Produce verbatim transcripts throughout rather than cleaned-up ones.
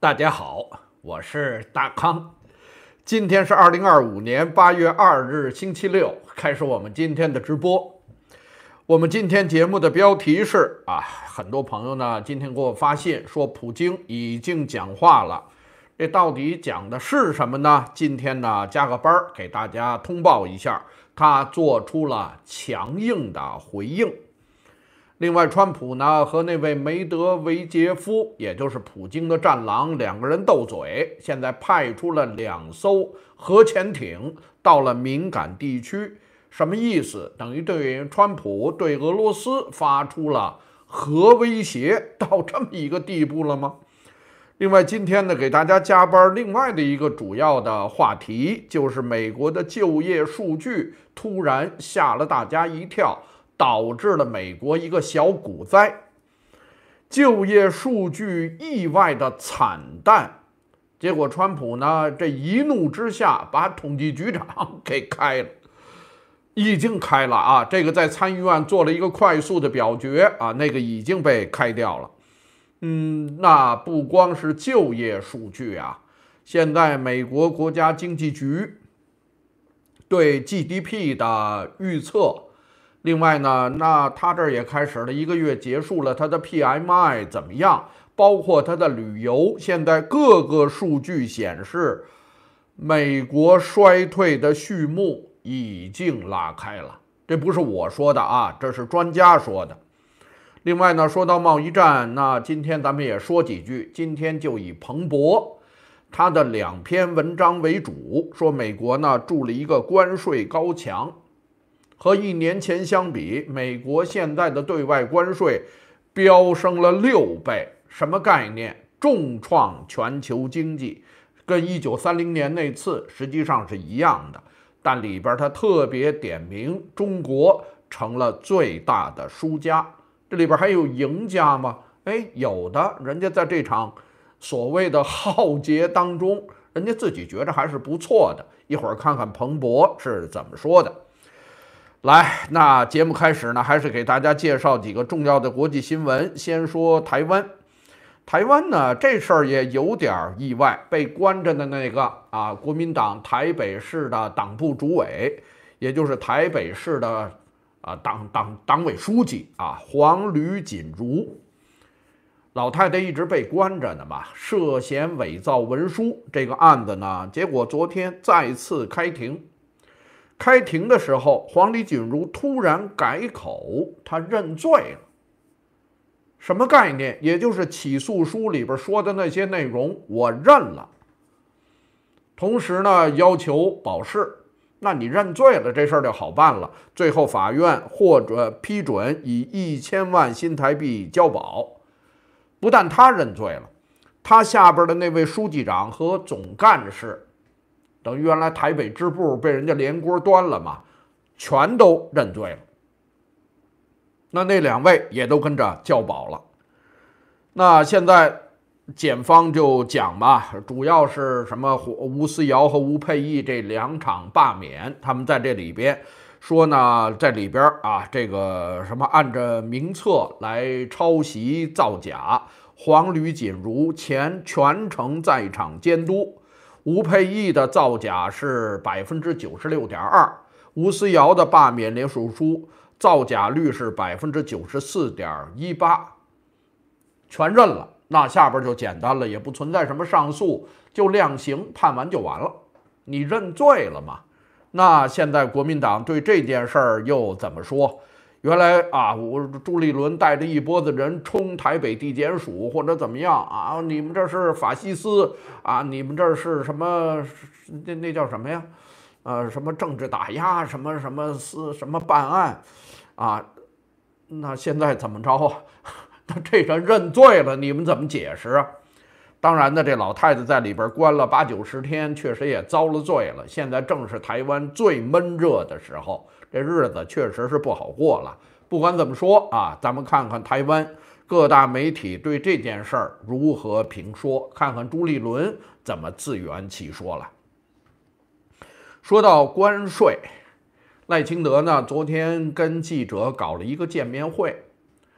大家好，我是大康。今天是二零二五年八月二日，星期六，开始我们今天的直播。我们今天节目的标题是啊，很多朋友呢今天给我发信说普京已经讲话了，这到底讲的是什么呢？今天呢加个班给大家通报一下，他做出了强硬的回应。另外，川普呢和那位梅德韦杰夫，也就是普京的战狼，两个人斗嘴，现在派出了两艘核潜艇到了敏感地区，什么意思？等于对川普对俄罗斯发出了核威胁，到这么一个地步了吗？另外，今天呢给大家加班，另外的一个主要的话题就是美国的就业数据突然吓了大家一跳。导致了美国一个小股灾，就业数据意外的惨淡，结果川普呢这一怒之下把统计局长给开了，已经开了啊，这个在参议院做了一个快速的表决啊，那个已经被开掉了。嗯，那不光是就业数据啊，现在美国国家经济局对 G D P 的预测。另外呢，那他这儿也开始了一个月结束了，他的 P M I 怎么样？包括他的旅游，现在各个数据显示，美国衰退的序幕已经拉开了。这不是我说的啊，这是专家说的。另外呢，说到贸易战，那今天咱们也说几句。今天就以彭博他的两篇文章为主，说美国呢筑了一个关税高墙。和一年前相比，美国现在的对外关税飙升了六倍，什么概念？重创全球经济，跟一九三零年那次实际上是一样的。但里边他特别点名，中国成了最大的输家。这里边还有赢家吗？哎，有的，人家在这场所谓的浩劫当中，人家自己觉得还是不错的。一会儿看看彭博是怎么说的。来，那节目开始呢，还是给大家介绍几个重要的国际新闻。先说台湾，台湾呢这事儿也有点意外，被关着的那个啊，国民党台北市的党部主委，也就是台北市的啊党党党委书记啊黄吕锦如，老太太一直被关着呢嘛，涉嫌伪造文书这个案子呢，结果昨天再次开庭。开庭的时候，黄吕锦如突然改口，他认罪了。什么概念？也就是起诉书里边说的那些内容，我认了。同时呢，要求保释。那你认罪了，这事儿就好办了。最后法院或者批准以一千万新台币交保。不但他认罪了，他下边的那位书记长和总干事。等于原来台北支部被人家连锅端了嘛，全都认罪了。那那两位也都跟着交保了。那现在检方就讲嘛，主要是什么吴思瑶和吴佩益这两场罢免，他们在这里边说呢，在里边啊，这个什么按着名册来抄袭造假，黄吕锦如前全程在场监督。吴佩益的造假是百分之九十六点二，吴思瑶的罢免联署书造假率是百分之九十四点一八，全认了。那下边就简单了，也不存在什么上诉，就量刑判完就完了。你认罪了嘛？那现在国民党对这件事儿又怎么说？原来啊，我朱立伦带着一波子人冲台北地检署或者怎么样啊？你们这是法西斯啊？你们这是什么？那那叫什么呀？呃，什么政治打压？什么什么司什么办案啊？那现在怎么着啊？那这人认罪了，你们怎么解释啊？当然呢，这老太太在里边关了八九十天，确实也遭了罪了。现在正是台湾最闷热的时候。这日子确实是不好过了。不管怎么说啊，咱们看看台湾各大媒体对这件事儿如何评说，看看朱立伦怎么自圆其说了。说到关税，赖清德呢昨天跟记者搞了一个见面会，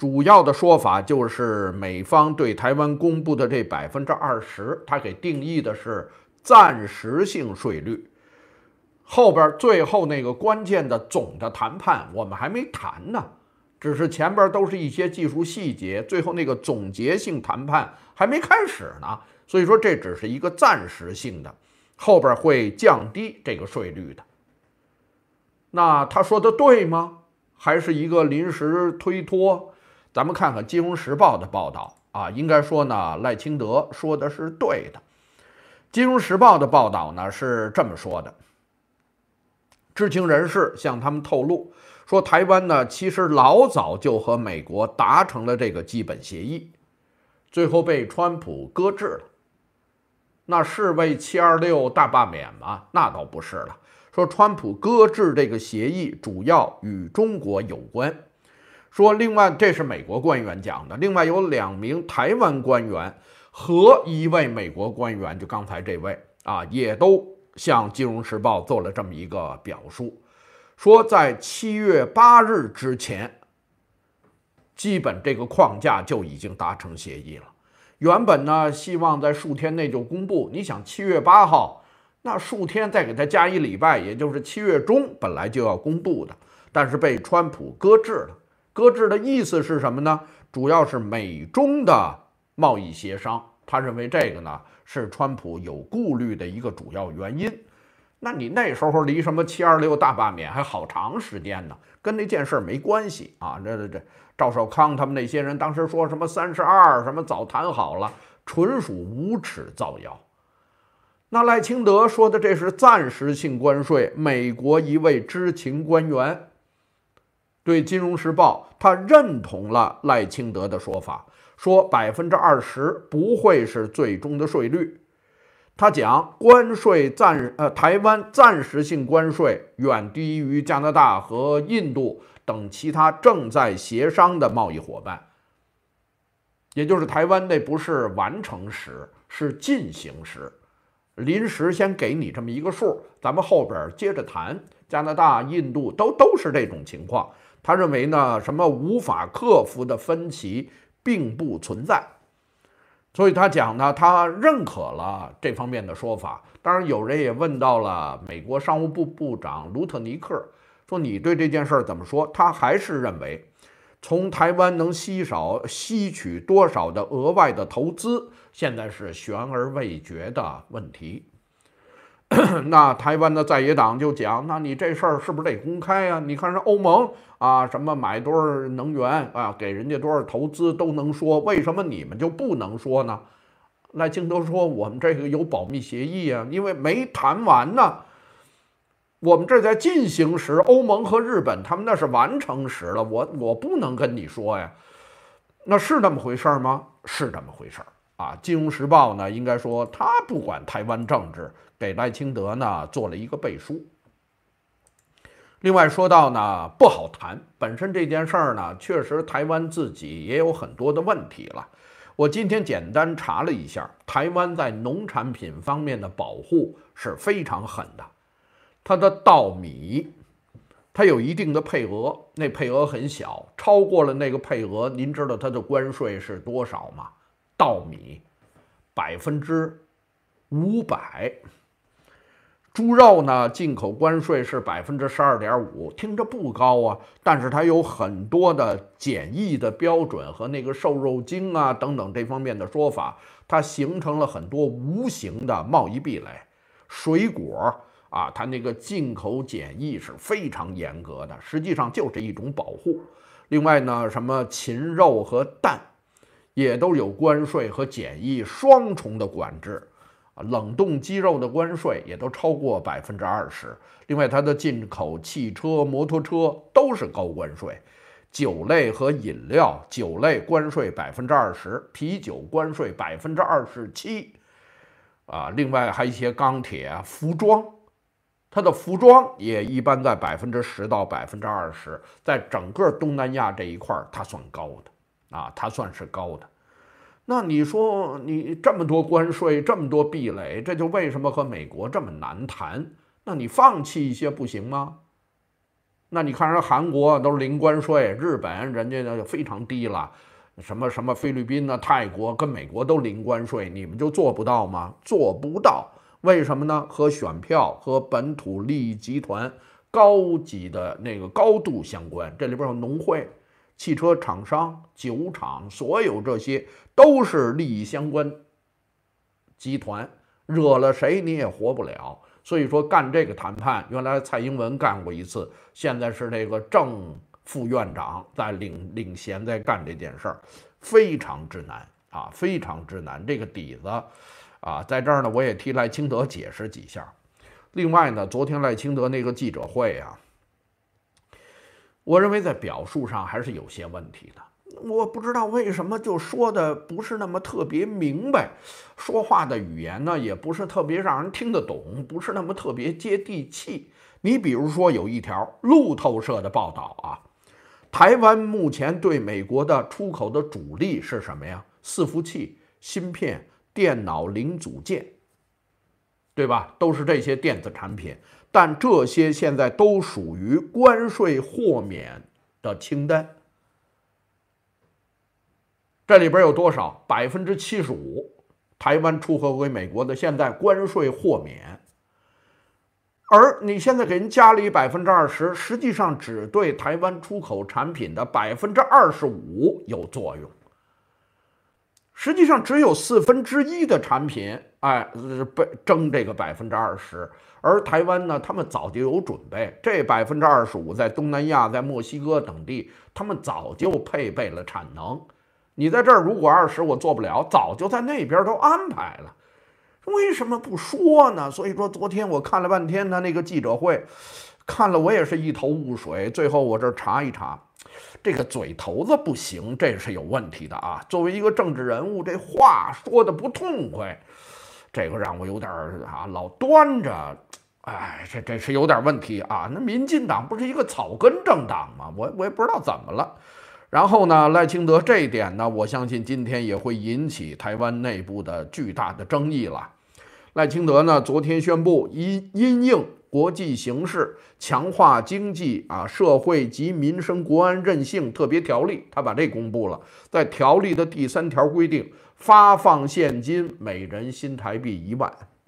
主要的说法就是美方对台湾公布的这百分之二十，它给定义的是暂时性税率。后边最后那个关键的总的谈判，我们还没谈呢，只是前边都是一些技术细节，最后那个总结性谈判还没开始呢。所以说这只是一个暂时性的，后边会降低这个税率的。那他说的对吗？还是一个临时推脱？咱们看看《金融时报》的报道啊，应该说呢，赖清德说的是对的。《金融时报》的报道呢是这么说的：知情人士向他们透露说，台湾呢其实老早就和美国达成了这个基本协议，最后被川普搁置了。那是为七二六大罢免吗？那倒不是了。说川普搁置这个协议主要与中国有关。说另外，这是美国官员讲的，另外有两名台湾官员和一位美国官员，就刚才这位啊，也都向《金融时报》做了这么一个表述，说在七月八日之前，基本这个框架就已经达成协议了。原本呢，希望在数天内就公布。你想七月八号，那数天再给他加一礼拜，也就是七月中本来就要公布的，但是被川普搁置了。搁置的意思是什么呢？主要是美中的贸易协商，他认为这个呢是川普有顾虑的一个主要原因。那你那时候离什么七二六大罢免还好长时间呢，跟那件事没关系啊。这这这，赵少康他们那些人当时说什么三十二，什么早谈好了，纯属无耻造谣。那赖清德说的这是暂时性关税，美国一位知情官员对《金融时报》他认同了赖清德的说法，说百分之二十不会是最终的税率。他讲关税暂呃台湾暂时性关税远低于加拿大和印度等其他正在协商的贸易伙伴，也就是台湾那不是完成时，是进行时。临时先给你这么一个数，咱们后边接着谈。加拿大、印度都都是这种情况。他认为呢，什么无法克服的分歧并不存在，所以他讲呢，他认可了这方面的说法。当然，有人也问到了美国商务部部长卢特尼克，说你对这件事怎么说？他还是认为，从台湾能吸少吸取多少的额外的投资，现在是悬而未决的问题。那台湾的在野党就讲，那你这事儿是不是得公开啊？你看人欧盟啊，什么买多少能源啊，给人家多少投资都能说，为什么你们就不能说呢？赖清德说，我们这个有保密协议啊，因为没谈完呢。我们这在进行时，欧盟和日本他们那是完成时了，我我不能跟你说呀。那是那么回事吗？是这么回事啊。金融时报呢，应该说他不管台湾政治，给赖清德呢做了一个背书。另外说到呢，不好谈，本身这件事儿呢，确实台湾自己也有很多的问题了。我今天简单查了一下，台湾在农产品方面的保护是非常狠的。它的稻米，它有一定的配额，那配额很小，超过了那个配额，您知道它的关税是多少吗？稻米百分之五百。猪肉呢，进口关税是百分之十二点五，听着不高啊，但是它有很多的检疫的标准和那个瘦肉精啊等等这方面的说法，它形成了很多无形的贸易壁垒。水果啊，它那个进口检疫是非常严格的，实际上就是一种保护。另外呢，什么禽肉和蛋也都有关税和检疫双重的管制。冷冻鸡肉的关税也都超过百分之二十，另外它的进口汽车、摩托车都是高关税，酒类和饮料，酒类关税百分之二十，啤酒关税百分之二十七，啊，另外还有一些钢铁、服装，它的服装也一般在百分之十到百分之二十，在整个东南亚这一块它算高的，啊，它算是高的。那你说你这么多关税，这么多壁垒，这就为什么和美国这么难谈？那你放弃一些不行吗？ 那你看人韩国都是零关税，日本人家就非常低了，什么什么菲律宾呢、泰国跟美国都零关税，你们就做不到吗？做不到，为什么呢？和选票和本土利益集团高级的那个高度相关。这里边有农会、汽车厂商、酒厂，所有这些都是利益相关集团，惹了谁你也活不了。所以说干这个谈判，原来蔡英文干过一次，现在是这个郑副院长在领领衔在干这件事儿，非常之难啊，非常之难。这个底子啊，在这儿呢，我也替赖清德解释几下。另外呢，昨天赖清德那个记者会啊，我认为在表述上还是有些问题的。我不知道为什么就说的不是那么特别明白，说话的语言呢也不是特别让人听得懂，不是那么特别接地气。你比如说有一条路透社的报道啊，台湾目前对美国的出口的主力是什么呀？伺服器、芯片、电脑零组件，对吧？都是这些电子产品，但这些现在都属于关税豁免的清单。这里边有多少？百分之七十五，台湾出口给美国的现在关税豁免，而你现在给人加了一百分之二十，实际上只对台湾出口产品的百分之二十五有作用。实际上只有四分之一的产品，哎，被征这个百分之二十，而台湾呢，他们早就有准备，这百分之二十五在东南亚、在墨西哥等地，他们早就配备了产能。你在这儿如果二十我做不了，早就在那边都安排了，为什么不说呢？所以说昨天我看了半天他那个记者会，看了我也是一头雾水。最后我这查一查，这个嘴头子不行，这是有问题的啊。作为一个政治人物，这话说的不痛快，这个让我有点啊老端着，哎，这这是有点问题啊。那民进党不是一个草根政党吗？我我也不知道怎么了。然后呢，赖清德这一点呢，我相信今天也会引起台湾内部的巨大的争议了。赖清德呢，昨天宣布因因应国际形势，强化经济啊、社会及民生国安韧性特别条例，他把这公布了。在条例的第三条规定，发放现金每人新台币一万。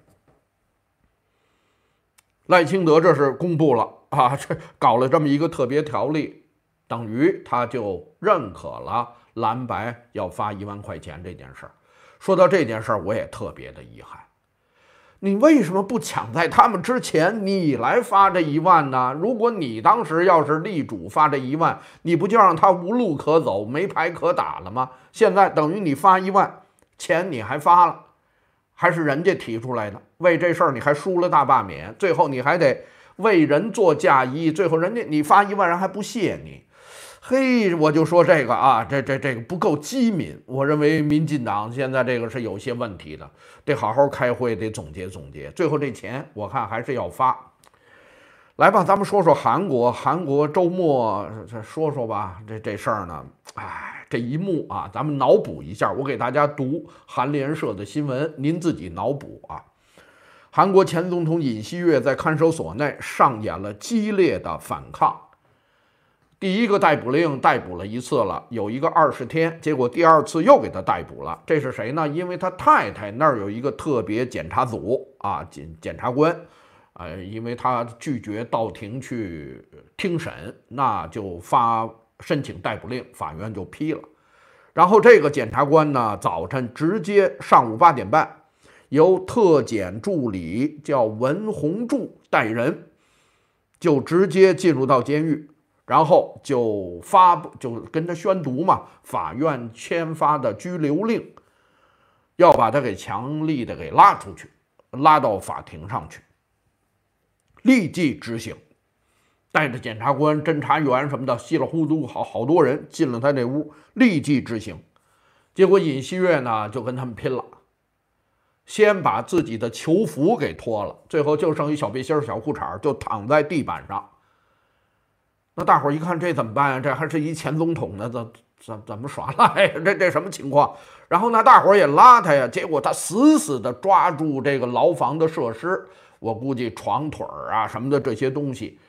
赖清德这是公布了啊，这搞了这么一个特别条例。等于他就认可了蓝白要发一万块钱这件事儿。说到这件事儿，我也特别的遗憾。你为什么不抢在他们之前，你来发这一万呢？如果你当时要是力主发这一万，你不就让他无路可走、没牌可打了吗？现在等于你发一万，钱你还发了，还是人家提出来的，为这事儿你还输了大罢免，最后你还得为人做嫁衣，最后人家你发一万，人还不谢你。嘿，我就说这个啊，这这这个不够机敏。我认为民进党现在这个是有些问题的，得好好开会，得总结总结。最后这钱我看还是要发。来吧，咱们说说韩国。韩国周末说说吧，这这事儿呢，哎，这一幕啊，咱们脑补一下。我给大家读韩联社的新闻，您自己脑补啊。韩国前总统尹锡悦在看守所内上演了激烈的反抗。第一个逮捕令逮捕了一次了，有一个二十天，结果第二次又给他逮捕了。这是谁呢？因为他太太那儿有一个特别检察组啊，检检察官，呃，因为他拒绝到庭去听审，那就发申请逮捕令，法院就批了。然后这个检察官呢，早晨直接上午八点半，由特检助理叫文洪柱带人，就直接进入到监狱。然后就发布，就跟他宣读嘛，法院签发的拘留令，要把他给强力的给拉出去，拉到法庭上去，立即执行。带着检察官、侦查员什么的，稀里糊涂好好多人进了他那屋，立即执行。结果尹锡悦呢就跟他们拼了，先把自己的囚服给脱了，最后就剩一小背心、小裤衩，就躺在地板上。那大伙儿一看这怎么办呀？这还是一前总统呢，怎怎怎么耍赖呀？这这什么情况？然后呢，大伙儿也拉他呀，结果他死死的抓住这个牢房的设施，我估计床腿儿啊什么的这些东西，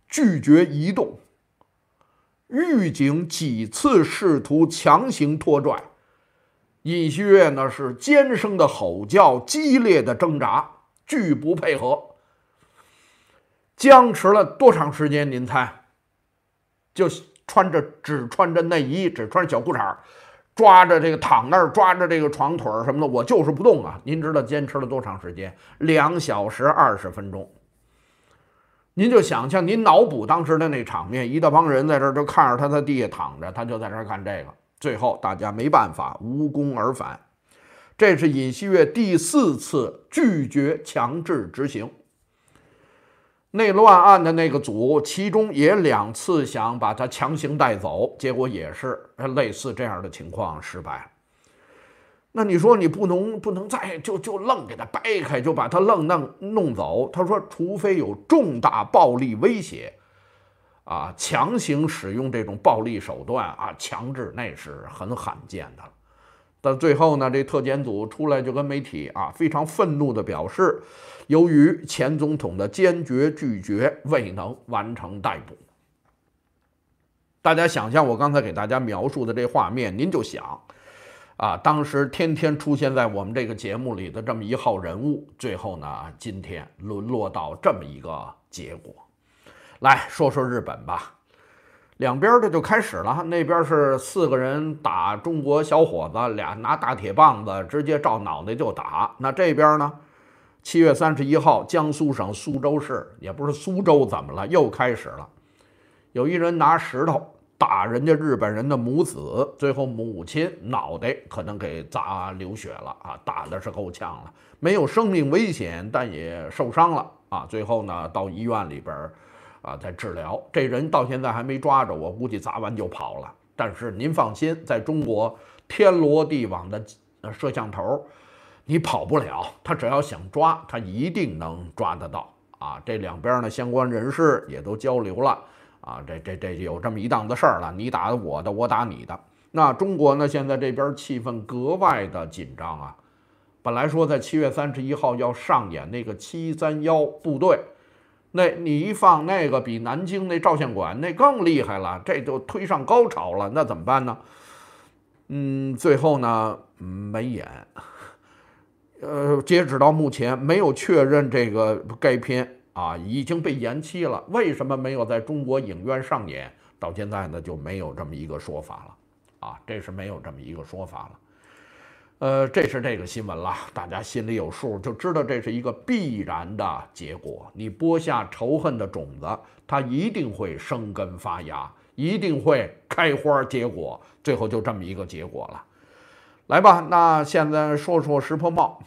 拒绝移动。狱警几次试图强行拖拽，尹锡悦呢是尖声的吼叫，激烈的挣扎，拒不配合。僵持了多长时间？您猜？就穿着只穿着内衣，只穿小裤衩，抓着这个躺那儿，抓着这个床腿什么的，我就是不动啊！您知道坚持了多长时间？两小时二十分钟。您就想象，您脑补当时的那场面，一大帮人在这儿就看着他在地下躺着，他就在这儿干这个。最后大家没办法，无功而返。这是尹锡悦第四次拒绝强制执行内乱案的那个组，其中也两次想把他强行带走，结果也是类似这样的情况失败。那你说你不能不能再就就愣给他掰开，就把他愣弄弄走？他说，除非有重大暴力威胁，啊，强行使用这种暴力手段啊，强制那是很罕见的。但最后呢，这特检组出来就跟媒体啊非常愤怒地表示，由于前总统的坚决拒绝，未能完成逮捕。大家想象我刚才给大家描述的这画面，您就想啊，当时天天出现在我们这个节目里的这么一号人物，最后呢，今天沦落到这么一个结果。来说说日本吧。两边的就开始了，那边是四个人打中国小伙子，俩拿大铁棒子直接照脑袋就打。那这边呢，七月三十一号，江苏省苏州市，也不是苏州怎么了，又开始了，有一人拿石头打人家日本人的母子，最后母亲脑袋可能给砸流血了啊，打的是够呛了，没有生命危险，但也受伤了啊。最后呢，到医院里边啊，在治疗，这人到现在还没抓着，我估计砸完就跑了。但是您放心，在中国天罗地网的摄像头，你跑不了，他只要想抓，他一定能抓得到啊。这两边呢，相关人士也都交流了啊，这这这有这么一档子事儿了，你打我的，我打你的。那中国呢，现在这边气氛格外的紧张啊。本来说在七月三十一号要上演那个七三幺部队。那你一放那个，比南京那照相馆那更厉害了，这就推上高潮了，那怎么办呢？嗯，最后呢，没演。呃，截止到目前没有确认这个该片啊已经被延期了。为什么没有在中国影院上演？到现在呢就没有这么一个说法了啊，这是没有这么一个说法了。呃，这是这个新闻了，大家心里有数，就知道这是一个必然的结果。你播下仇恨的种子，它一定会生根发芽，一定会开花结果，最后就这么一个结果了。来吧，那现在说说石破茂。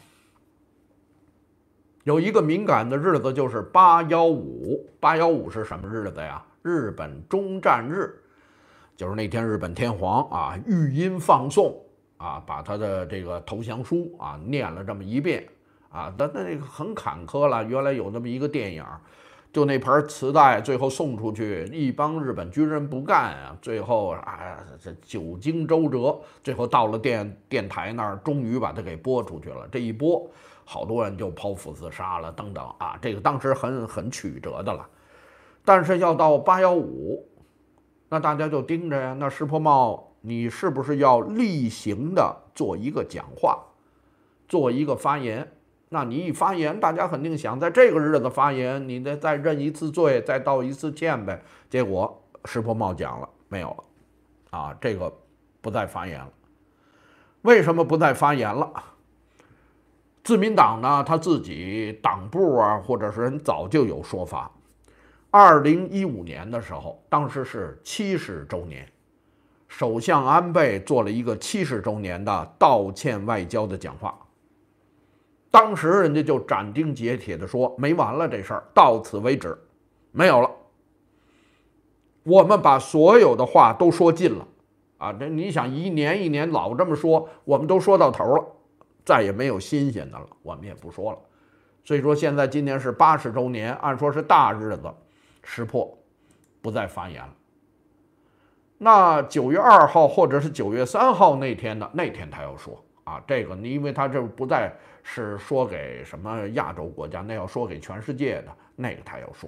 有一个敏感的日子，就是八幺五。八幺五是什么日子呀？日本终战日，就是那天日本天皇啊语音放送。啊，把他的这个投降书啊念了这么一遍啊，但那个很坎坷了。原来有那么一个电影，就那盘磁带，最后送出去，一帮日本军人不干啊，最后啊这久经周折，最后到了电电台那儿，终于把它给播出去了。这一播，好多人就剖腹自杀了，等等啊，这个当时很很曲折的了。但是要到八幺五，那大家就盯着呀，那石破茂。你是不是要例行的做一个讲话，做一个发言？那你一发言，大家肯定想在这个日子发言，你得再认一次罪，再道一次歉呗。结果石破茂讲了没有了？啊，这个不再发言了。为什么不再发言了？自民党呢，他自己党部啊，或者是人早就有说法。二零一五年的时候，当时是七十周年。首相安倍做了一个七十周年的道歉外交的讲话，当时人家就斩钉截铁地说，没完了，这事儿到此为止，没有了。我们把所有的话都说尽了啊！这你想一年一年老这么说，我们都说到头了，再也没有新鲜的了，我们也不说了。所以说现在今年是八十周年，按说是大日子，石破不再发言了。那九月二号或者是九月三号那天呢？那天他要说啊，这个你因为他这不再是说给什么亚洲国家，那要说给全世界的那个他要说了。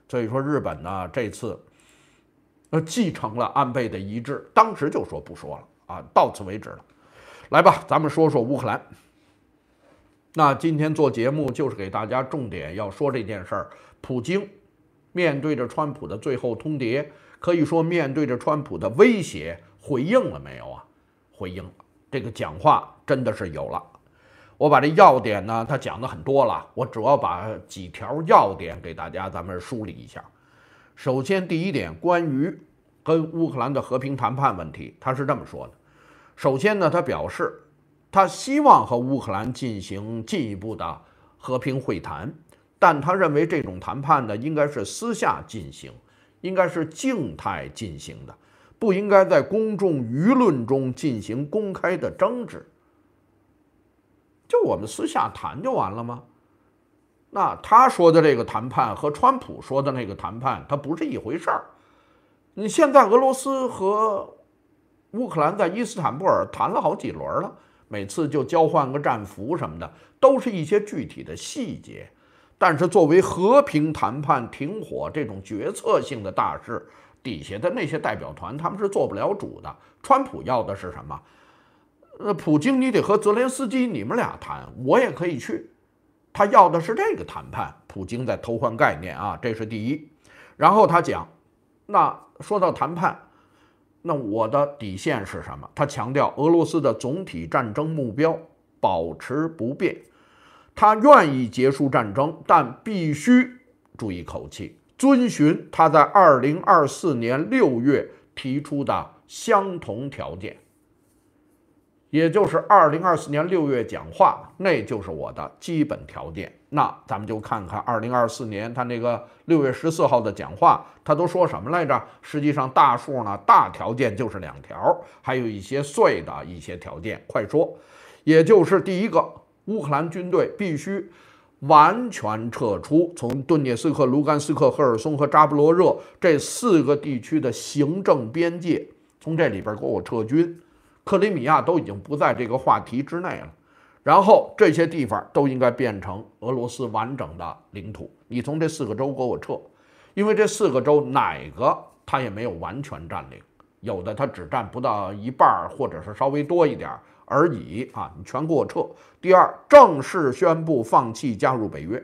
所以说日本呢这次呃继承了安倍的遗志，当时就说不说了啊，到此为止了。来吧，咱们说说乌克兰。那今天做节目就是给大家重点要说这件事儿。普京面对着川普的最后通牒，可以说面对着川普的威胁，回应了没有啊？回应了，这个讲话真的是有了。我把这要点呢，他讲的很多了，我主要把几条要点给大家咱们梳理一下。首先，第一点，关于跟乌克兰的和平谈判问题，他是这么说的。首先呢，他表示他希望和乌克兰进行进一步的和平会谈，但他认为这种谈判呢应该是私下进行，应该是静态进行的，不应该在公众舆论中进行公开的争执。就我们私下谈就完了吗？那他说的这个谈判和川普说的那个谈判，它不是一回事儿。你现在俄罗斯和乌克兰在伊斯坦布尔谈了好几轮了，每次就交换个战俘什么的，都是一些具体的细节。但是作为和平谈判、停火这种决策性的大事，底下的那些代表团他们是做不了主的。川普要的是什么？呃，普京，你得和泽连斯基你们俩谈，我也可以去。他要的是这个谈判，普京在偷换概念啊，这是第一。然后他讲，那说到谈判，那我的底线是什么？他强调俄罗斯的总体战争目标保持不变，他愿意结束战争，但必须注意口气，遵循他在二零二四年六月提出的相同条件。也就是二零二四年六月讲话，那就是我的基本条件。那咱们就看看二零二四年他那个六月十四号的讲话，他都说什么来着？实际上大数呢，大条件就是两条，还有一些碎的一些条件。快说，也就是第一个，乌克兰军队必须完全撤出从顿涅斯克、卢甘斯克、赫尔松和扎波罗热这四个地区的行政边界，从这里边给我撤军。克里米亚都已经不在这个话题之内了，然后这些地方都应该变成俄罗斯完整的领土。你从这四个州给我撤，因为这四个州哪个他也没有完全占领，有的他只占不到一半，或者是稍微多一点而已啊！你全给我撤。第二，正式宣布放弃加入北约。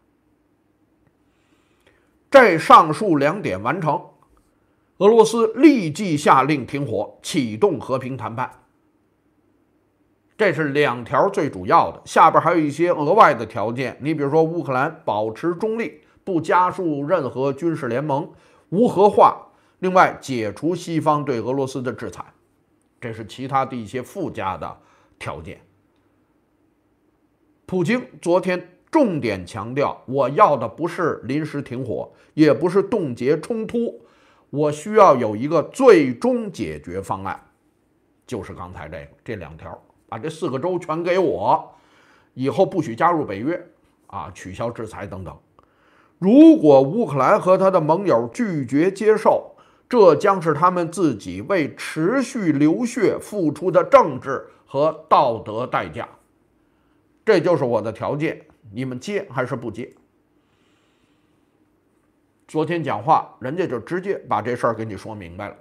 这上述两点完成，俄罗斯立即下令停火，启动和平谈判。这是两条最主要的，下边还有一些额外的条件。你比如说，乌克兰保持中立，不加入任何军事联盟，无核化。另外，解除西方对俄罗斯的制裁，这是其他的一些附加的条件。普京昨天重点强调，我要的不是临时停火，也不是冻结冲突。我需要有一个最终解决方案，就是刚才这个这两条，把这四个州全给我，以后不许加入北约啊，取消制裁等等。如果乌克兰和他的盟友拒绝接受，这将是他们自己为持续流血付出的政治和道德代价。这就是我的条件，你们接还是不接？昨天讲话，人家就直接把这事儿给你说明白了，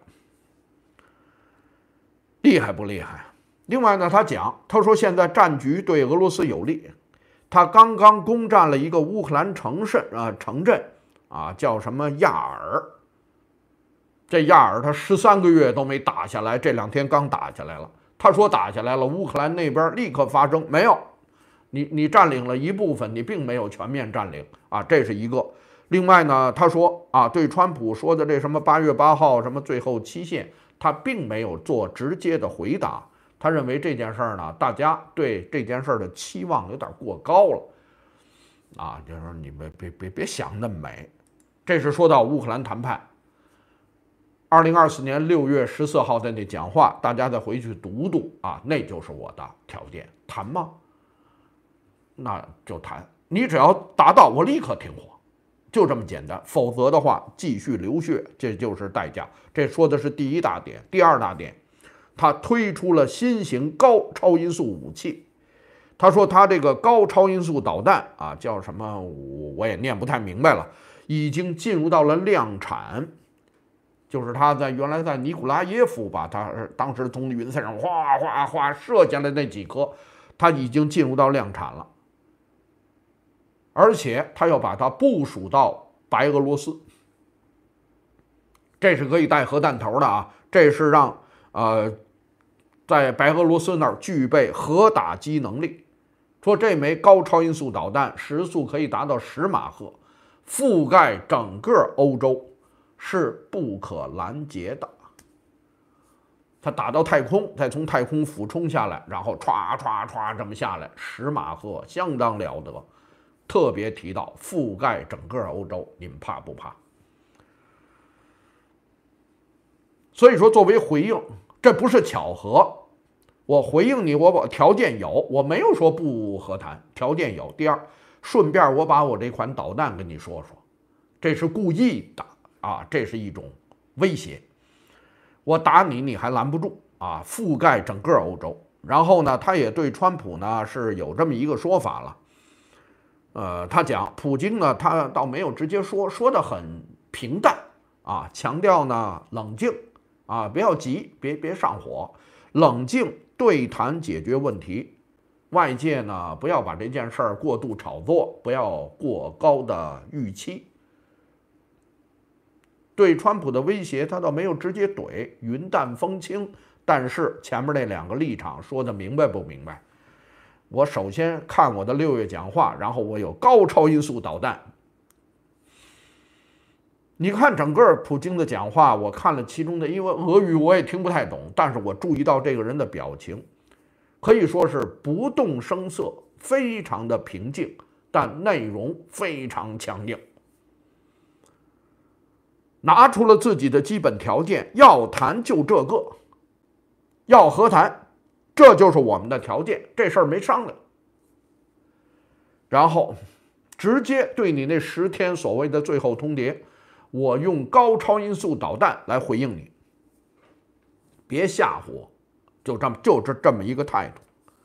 厉害不厉害？另外呢，他讲，他说现在战局对俄罗斯有利，他刚刚攻占了一个乌克兰城镇啊城镇啊，叫什么亚尔。这亚尔他十三个月都没打下来，这两天刚打下来了。他说打下来了，乌克兰那边立刻发声，没有，你你占领了一部分，你并没有全面占领啊，这是一个。另外呢，他说啊，对川普说的这什么八月八号什么最后期限，他并没有做直接的回答。他认为这件事儿呢，大家对这件事儿的期望有点过高了，啊，就是说你别别别别想那么美。这是说到乌克兰谈判。二零二四年六月十四号的那讲话，大家再回去读读啊，那就是我的条件。谈吗？那就谈，你只要达到，我立刻停火。就这么简单，否则的话继续流血，这就是代价。这说的是第一大点。第二大点，他推出了新型高超音速武器。他说他这个高超音速导弹啊，叫什么我我也念不太明白了， 已经进入到了量产，就是他在原来在尼古拉耶夫吧，他当时从云彩上哗哗哗射下来那几颗，他已经进入到量产了，而且他要把它部署到白俄罗斯，这是可以带核弹头的啊，这是让呃在白俄罗斯那儿具备核打击能力。说这枚高超音速导弹时速可以达到十马赫，覆盖整个欧洲，是不可拦截的。它打到太空，再从太空俯冲下来，然后歘歘歘这么下来，十马赫，相当了得。特别提到覆盖整个欧洲，你们怕不怕？所以说，作为回应，这不是巧合。我回应你，我把条件有，我没有说不和谈，条件有。第二，顺便我把我这款导弹跟你说说，这是故意的啊，这是一种威胁。我打你，你还拦不住啊！覆盖整个欧洲。然后呢，他也对川普呢是有这么一个说法了。呃，他讲普京呢，他倒没有直接说，说的很平淡啊，强调呢冷静啊，不要急，别别上火，冷静对谈解决问题。外界呢不要把这件事儿过度炒作，不要过高的预期。对川普的威胁，他倒没有直接怼，云淡风轻。但是前面那两个立场说的明白不明白？我首先看我的六月讲话，然后我有高超音速导弹。你看整个普京的讲话，我看了其中的，因为俄语我也听不太懂，但是我注意到这个人的表情，可以说是不动声色，非常的平静，但内容非常强硬。拿出了自己的基本条件，要谈就这个，要和谈，这就是我们的条件，这事儿没商量。然后直接对你那十天所谓的最后通牒，我用高超音速导弹来回应你，别吓唬我，就这么就是这么一个态度。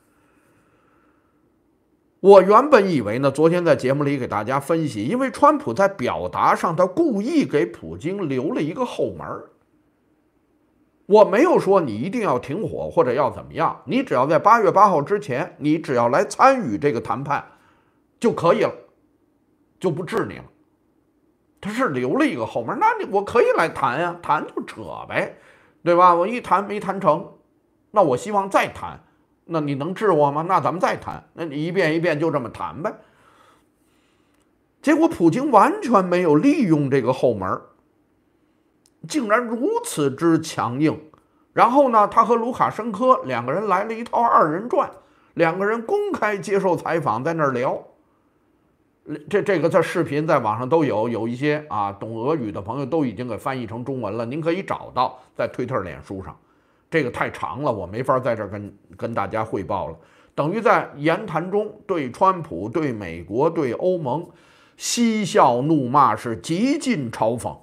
我原本以为呢，昨天在节目里给大家分析，因为川普在表达上他故意给普京留了一个后门。我没有说你一定要停火或者要怎么样，你只要在八月八号之前，你只要来参与这个谈判就可以了，就不治你了。他是留了一个后门，那你我可以来谈呀，谈就扯呗，对吧？我一谈没谈成，那我希望再谈。那你能治我吗？那咱们再谈。那你一遍一遍就这么谈呗。结果普京完全没有利用这个后门，竟然如此之强硬。然后呢，他和卢卡申科两个人来了一套二人转，两个人公开接受采访，在那儿聊。这这个在视频在网上都有，有一些啊懂俄语的朋友都已经给翻译成中文了，您可以找到在推特、脸书上。这个太长了，我没法在这儿跟跟大家汇报了。等于在言谈中对川普、对美国、对欧盟嬉笑怒骂，是极尽嘲讽。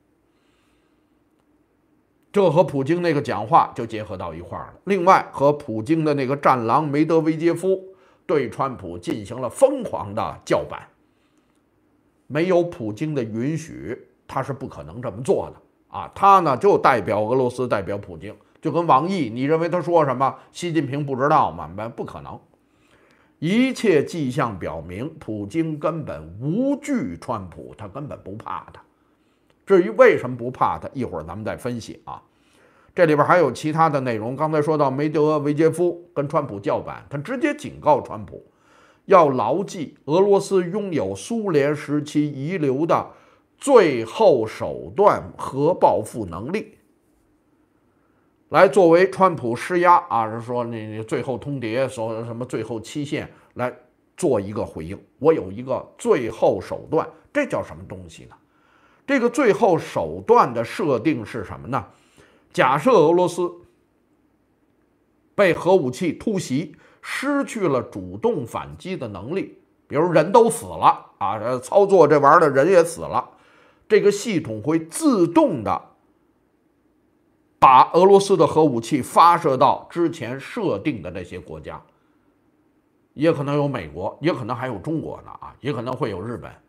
这和普京那个讲话就结合到一块儿了。另外，和普京的那个战狼梅德韦杰夫对川普进行了疯狂的叫板。没有普京的允许，他是不可能这么做的啊！他呢就代表俄罗斯，代表普京。就跟王毅，你认为他说什么，习近平不知道吗？不可能。一切迹象表明，普京根本无惧川普，他根本不怕他。至于为什么不怕他，一会儿咱们再分析啊。这里边还有其他的内容。刚才说到梅德韦杰夫跟川普叫板，他直接警告川普要牢记，俄罗斯拥有苏联时期遗留的最后手段核报复能力。来作为川普施压啊，是说你最后通牒，说什么最后期限来做一个回应。我有一个最后手段，这叫什么东西呢？这个最后手段的设定是什么呢？假设俄罗斯被核武器突袭，失去了主动反击的能力，比如人都死了啊，操作这玩意儿的人也死了，这个系统会自动的把俄罗斯的核武器发射到之前设定的那些国家，也可能有美国，也可能还有中国呢啊，也可能会有日本。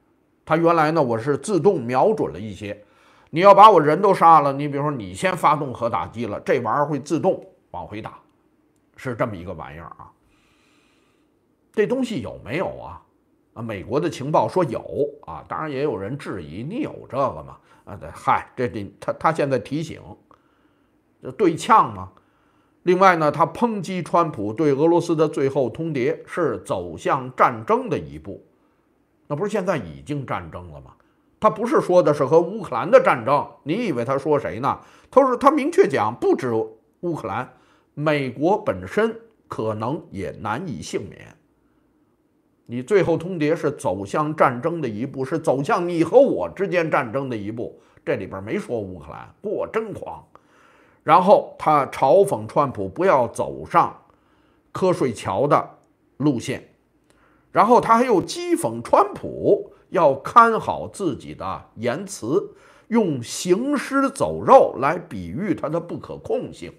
他原来呢，我是自动瞄准了一些，你要把我人都杀了，你比如说你先发动核打击了，这玩意儿会自动往回打，是这么一个玩意儿啊。这东西有没有啊？啊，美国的情报说有啊，当然也有人质疑，你有这个吗？啊，嗨，这这他他现在提醒，这对呛吗？另外呢，他抨击川普对俄罗斯的最后通牒是走向战争的一步，那不是现在已经战争了吗？他不是说的是和乌克兰的战争，你以为他说谁呢？他说他明确讲，不止乌克兰，美国本身可能也难以幸免。你最后通牒是走向战争的一步，是走向你和我之间战争的一步，这里边没说乌克兰，过真狂。然后他嘲讽川普不要走上瞌睡桥的路线，然后他还又讥讽川普要看好自己的言辞，用行尸走肉来比喻他的不可控性。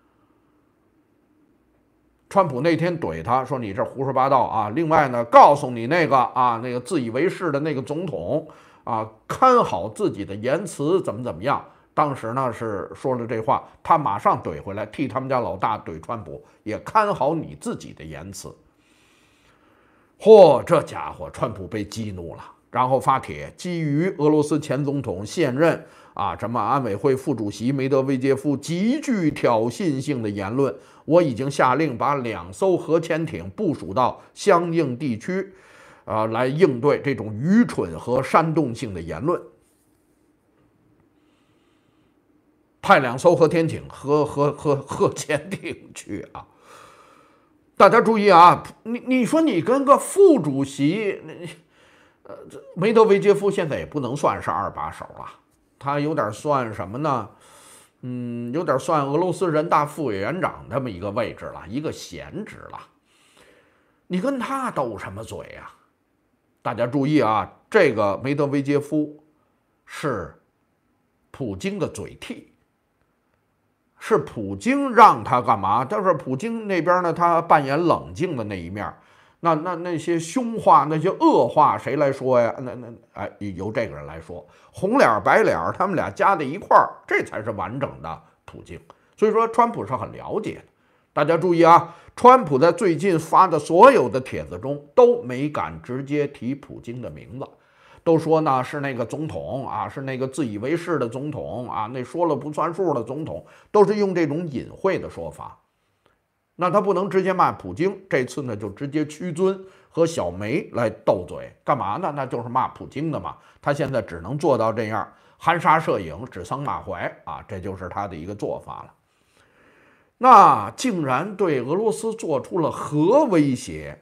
川普那天怼他说：“你这胡说八道啊！”另外呢，告诉你那个啊，那个自以为是的那个总统啊，看好自己的言辞，怎么怎么样。当时呢是说了这话，他马上怼回来，替他们家老大怼川普，也看好你自己的言辞。嚯，这家伙，川普被激怒了，然后发帖，基于俄罗斯前总统现任啊什么安委会副主席梅德韦杰夫极具挑衅性的言论，我已经下令把两艘核潜艇部署到相应地区，啊，来应对这种愚蠢和煽动性的言论。派两艘核潜艇、核核核核潜艇去啊！大家注意啊，你你说你跟个副主席，呃，梅德韦杰夫现在也不能算是二把手了，他有点算什么呢？嗯，有点算俄罗斯人大副委员长这么一个位置了，一个闲职了。你跟他斗什么嘴啊？大家注意啊，这个梅德韦杰夫是普京的嘴替。是普京让他干嘛？但是普京那边呢，他扮演冷静的那一面，那那那些凶话、那些恶话，谁来说呀？那那哎，由这个人来说，红脸白脸，他们俩加在一块儿，这才是完整的普京。所以说，川普是很了解的。大家注意啊，川普在最近发的所有的帖子中都没敢直接提普京的名字。都说呢是那个总统啊，是那个自以为是的总统啊，那说了不算数的总统，都是用这种隐晦的说法。那他不能直接骂普京，这次呢就直接屈尊和小梅来斗嘴，干嘛呢？那就是骂普京的嘛。他现在只能做到这样，含沙射影，指桑骂槐啊，这就是他的一个做法了。那竟然对俄罗斯做出了核威胁。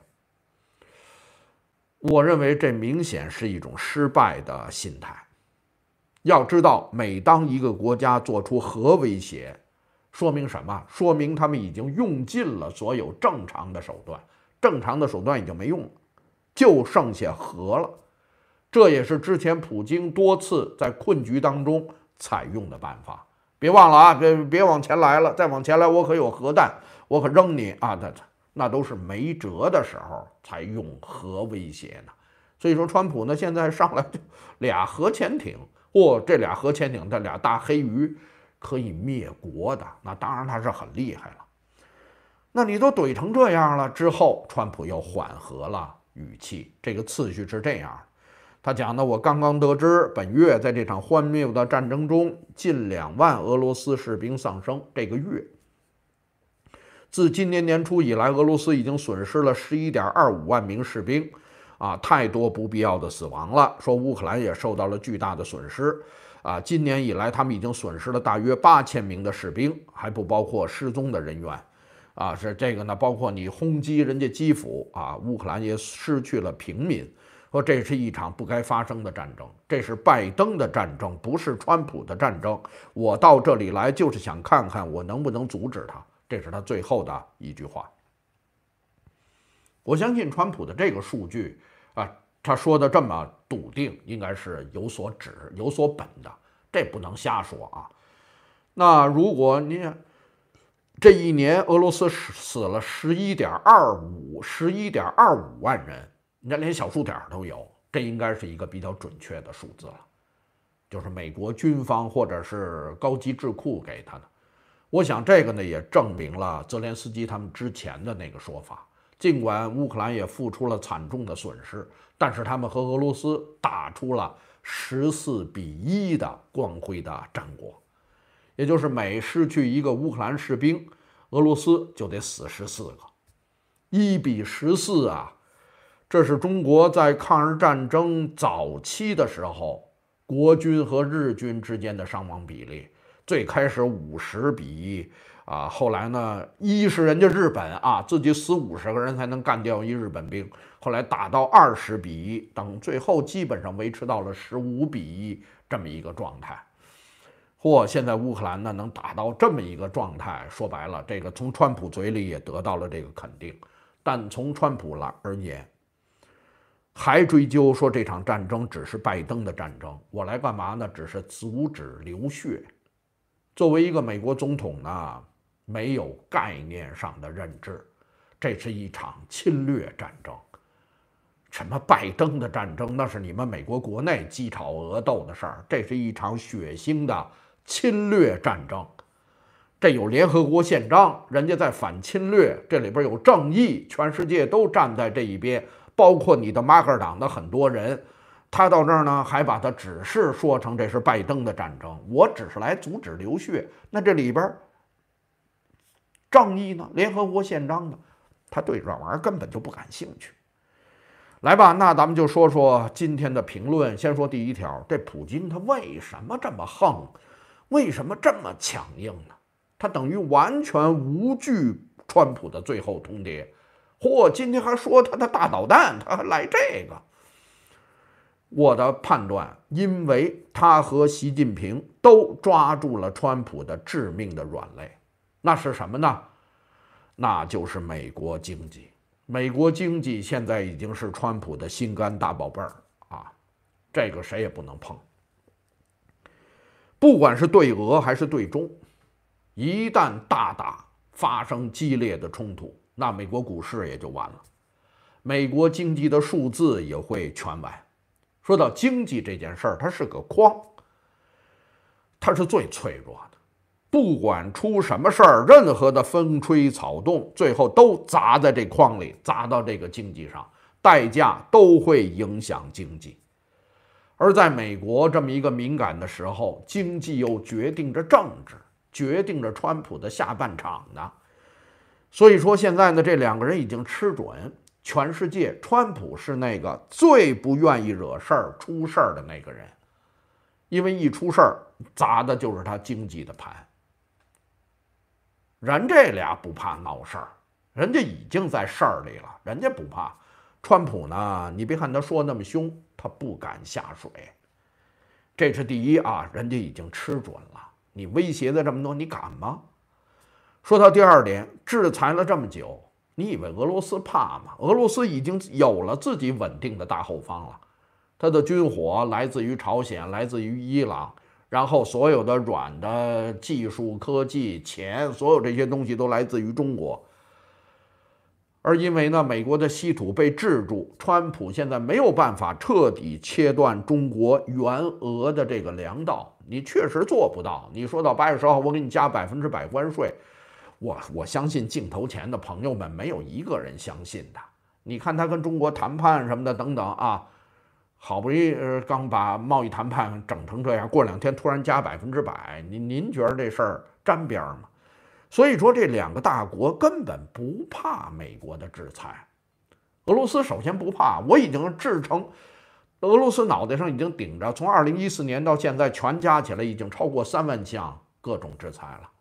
我认为这明显是一种失败的心态。要知道，每当一个国家做出核威胁，说明什么？说明他们已经用尽了所有正常的手段，正常的手段已经没用了，就剩下核了。这也是之前普京多次在困局当中采用的办法。别忘了啊，别别往前来了，再往前来我可有核弹，我可扔你啊！那那都是没辙的时候才用核威胁呢。所以说，川普呢现在上来就俩核潜艇，嚯、哦，这俩核潜艇，这俩大黑鱼可以灭国的，那当然他是很厉害了。那你都怼成这样了之后，川普又缓和了语气，这个次序是这样。他讲呢，我刚刚得知，本月在这场荒谬的战争中，近两万俄罗斯士兵丧生。这个月，自今年年初以来，俄罗斯已经损失了十一点二五万名士兵，啊，太多不必要的死亡了。说乌克兰也受到了巨大的损失，啊，今年以来他们已经损失了大约八千名的士兵，还不包括失踪的人员，啊，是这个呢，包括你轰击人家基辅，啊，乌克兰也失去了平民。说这是一场不该发生的战争，这是拜登的战争，不是川普的战争。我到这里来就是想看看我能不能阻止他，这是他最后的一句话。我相信川普的这个数据啊，他说的这么笃定，应该是有所指、有所本的，这不能瞎说啊。那如果你这一年俄罗斯死了十一点二五、十一点二五万人。人家连小数点都有， 这应该是一个比较准确的数字了，就是美国军方或者是高级智库给他的。我想这个呢也证明了泽连斯基他们之前的那个说法，尽管乌克兰也付出了惨重的损失，但是他们和俄罗斯打出了十四比一的光辉的战果，也就是每失去一个乌克兰士兵，俄罗斯就得死十四个，一比十四啊！这是中国在抗日战争早期的时候，国军和日军之间的伤亡比例。最开始五十比一啊，后来呢，一是人家日本啊自己死五十个人才能干掉一日本兵，后来打到二十比一，等最后基本上维持到了十五比一这么一个状态。嚯，现在乌克兰呢能打到这么一个状态，说白了，这个从川普嘴里也得到了这个肯定，但从川普来而言，还追究说这场战争只是拜登的战争，我来干嘛呢？只是阻止流血。作为一个美国总统呢，没有概念上的认知，这是一场侵略战争。什么拜登的战争，那是你们美国国内鸡吵鹅斗的事儿，这是一场血腥的侵略战争。这有联合国宪章，人家在反侵略，这里边有正义，全世界都站在这一边，包括你的马克党的很多人。他到这儿呢，还把它只是说成这是拜登的战争，我只是来阻止流血。那这里边正义呢？联合国宪章呢？他对这玩意儿根本就不感兴趣。来吧，那咱们就说说今天的评论。先说第一条，这普京他为什么这么横？为什么这么强硬呢？他等于完全无惧川普的最后通牒。嚯，今天还说他的大导弹，他还来这个。我的判断，因为他和习近平都抓住了川普的致命的软肋，那是什么呢？那就是美国经济。美国经济现在已经是川普的心肝大宝贝儿啊，这个谁也不能碰。不管是对俄还是对中，一旦大打发生激烈的冲突，那美国股市也就完了，美国经济的数字也会全完。说到经济这件事儿，它是个筐，它是最脆弱的，不管出什么事儿，任何的风吹草动，最后都砸在这筐里，砸到这个经济上，代价都会影响经济。而在美国这么一个敏感的时候，经济又决定着政治，决定着川普的下半场呢。所以说现在呢，这两个人已经吃准。全世界，川普是那个最不愿意惹事儿、出事儿的那个人，因为一出事儿砸的就是他经济的盘。人这俩不怕闹事儿，人家已经在事儿里了，人家不怕。川普呢，你别看他说那么凶，他不敢下水。这是第一啊，人家已经吃准了，你威胁的这么多，你敢吗？说到第二点，制裁了这么久。你以为俄罗斯怕吗？俄罗斯已经有了自己稳定的大后方了，它的军火来自于朝鲜，来自于伊朗，然后所有的软的技术、科技、钱，所有这些东西都来自于中国。而因为呢，美国的稀土被制住，川普现在没有办法彻底切断中国援俄的这个粮道，你确实做不到。你说到八月十号，我给你加百分之百关税。我我相信镜头前的朋友们没有一个人相信的。你看他跟中国谈判什么的等等啊，好不容易刚把贸易谈判整成这样，过两天突然加百分之百，您您觉得这事儿沾边吗？所以说这两个大国根本不怕美国的制裁。俄罗斯首先不怕，我已经制成，俄罗斯脑袋上已经顶着，从二零一四年到现在全加起来已经超过三万项各种制裁了。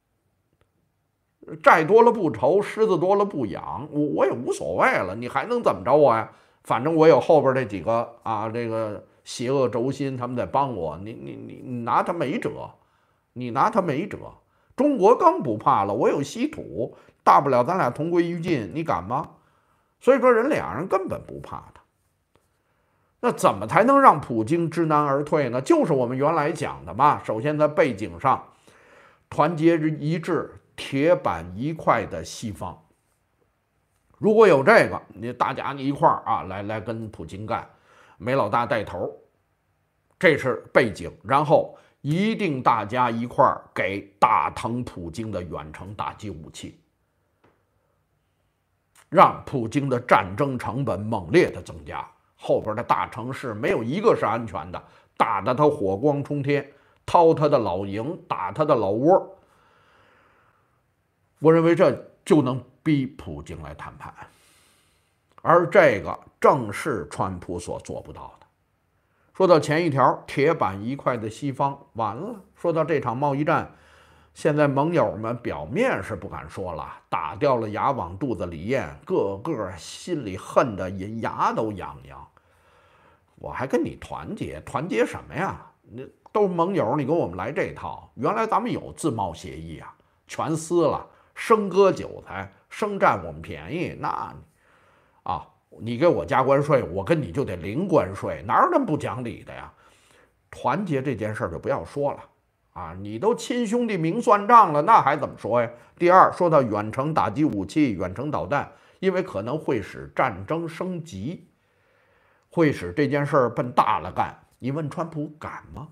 债多了不愁，虱子多了不痒，我我也无所谓了，你还能怎么着我呀？反正我有后边这几个啊，这个邪恶轴心，他们在帮我，你你你你拿他没辙，你拿他没辙。中国更不怕了，我有稀土，大不了咱俩同归于尽，你敢吗？所以说人俩人根本不怕他。那怎么才能让普京知难而退呢？就是我们原来讲的嘛，首先在背景上团结一致。铁板一块的西方，如果有这个，你大家你一块儿啊，来来跟普京干， 梅老大带头，这是背景。然后一定大家一块儿给大腾普京的远程打击武器，让普京的战争成本猛烈的增加。后边的大城市没有一个是安全的，打得他火光冲天，掏他的老营，打他的老窝。我认为这就能逼普京来谈判，而这个正是川普所做不到的。说到前一条，铁板一块的西方完了。说到这场贸易战，现在盟友们表面是不敢说了，打掉了牙往肚子里咽，个个心里恨得牙都痒痒。我还跟你团结，团结什么呀？你都是盟友，你跟我们来这套？原来咱们有自贸协议啊，全撕了，生割韭菜，生占我们便宜，那啊，你给我加关税，我跟你就得零关税，哪有那么不讲理的呀？团结这件事儿就不要说了啊，你都亲兄弟明算账了，那还怎么说呀？第二，说到远程打击武器、远程导弹，因为可能会使战争升级，会使这件事儿奔大了干。你问川普敢吗？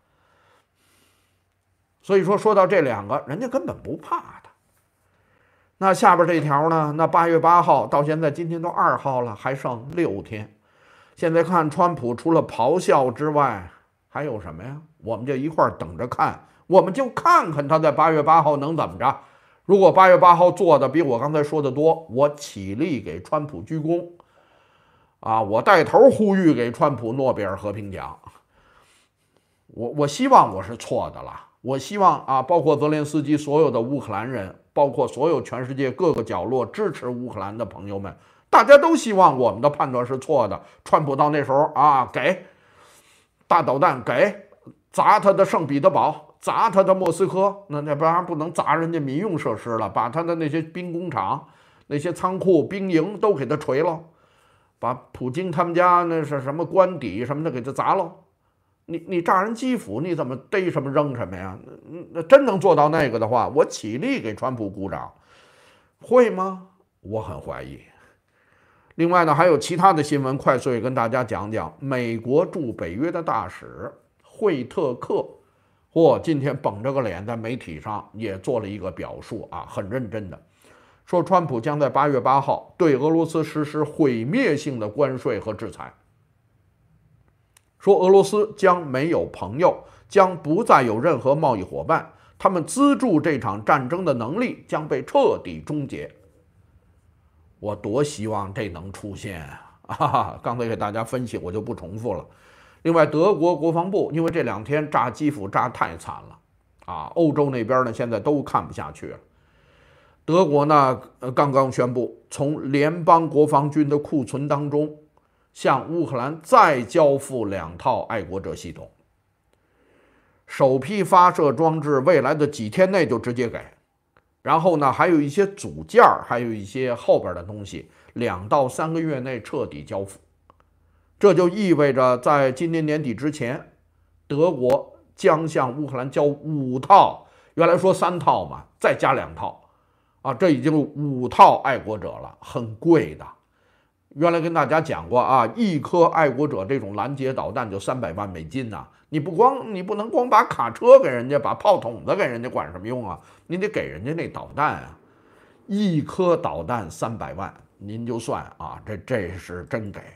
所以说，说到这两个，人家根本不怕他。那下边这条呢？那八月八号到现在，今天都二号了，还剩六天。现在看川普除了咆哮之外，还有什么呀？我们就一块儿等着看，我们就看看他在八月八号能怎么着。如果八月八号做的比我刚才说的多，我起立给川普鞠躬，啊，我带头呼吁给川普诺贝尔和平奖。我我希望我是错的了，我希望啊，包括泽连斯基所有的乌克兰人，包括所有全世界各个角落支持乌克兰的朋友们，大家都希望我们的判断是错的。川普到那时候啊，给大导弹，给砸他的圣彼得堡，砸他的莫斯科，那那当然不能砸人家民用设施了，把他的那些兵工厂、那些仓库、兵营都给他锤了，把普京他们家那是什么官邸什么的给他砸了。你你炸人基辅，你怎么逮什么扔什么呀？那那真能做到那个的话，我起立给川普鼓掌，会吗？我很怀疑。另外呢，还有其他的新闻，快速也跟大家讲讲。美国驻北约的大使惠特克，嚯，今天绷着个脸在媒体上也做了一个表述啊，很认真的说，川普将在八月八号对俄罗斯实施毁灭性的关税和制裁。说俄罗斯将没有朋友，将不再有任何贸易伙伴，他们资助这场战争的能力将被彻底终结。我多希望这能出现啊！刚才给大家分析，我就不重复了。另外，德国国防部因为这两天炸基辅炸太惨了啊，欧洲那边呢现在都看不下去了。德国呢，呃，刚刚宣布从联邦国防军的库存当中，向乌克兰再交付两套爱国者系统，首批发射装置未来的几天内就直接给，然后呢，还有一些组件，还有一些后边的东西，两到三个月内彻底交付。这就意味着在今年年底之前，德国将向乌克兰交五套，原来说三套嘛，再加两套，啊，这已经五套爱国者了，很贵的。原来跟大家讲过啊，一颗爱国者这种拦截导弹就三百万美金呐、啊！你不光你不能光把卡车给人家，把炮筒子给人家，管什么用啊？你得给人家那导弹啊！一颗导弹三百万，您就算啊，这这是真给。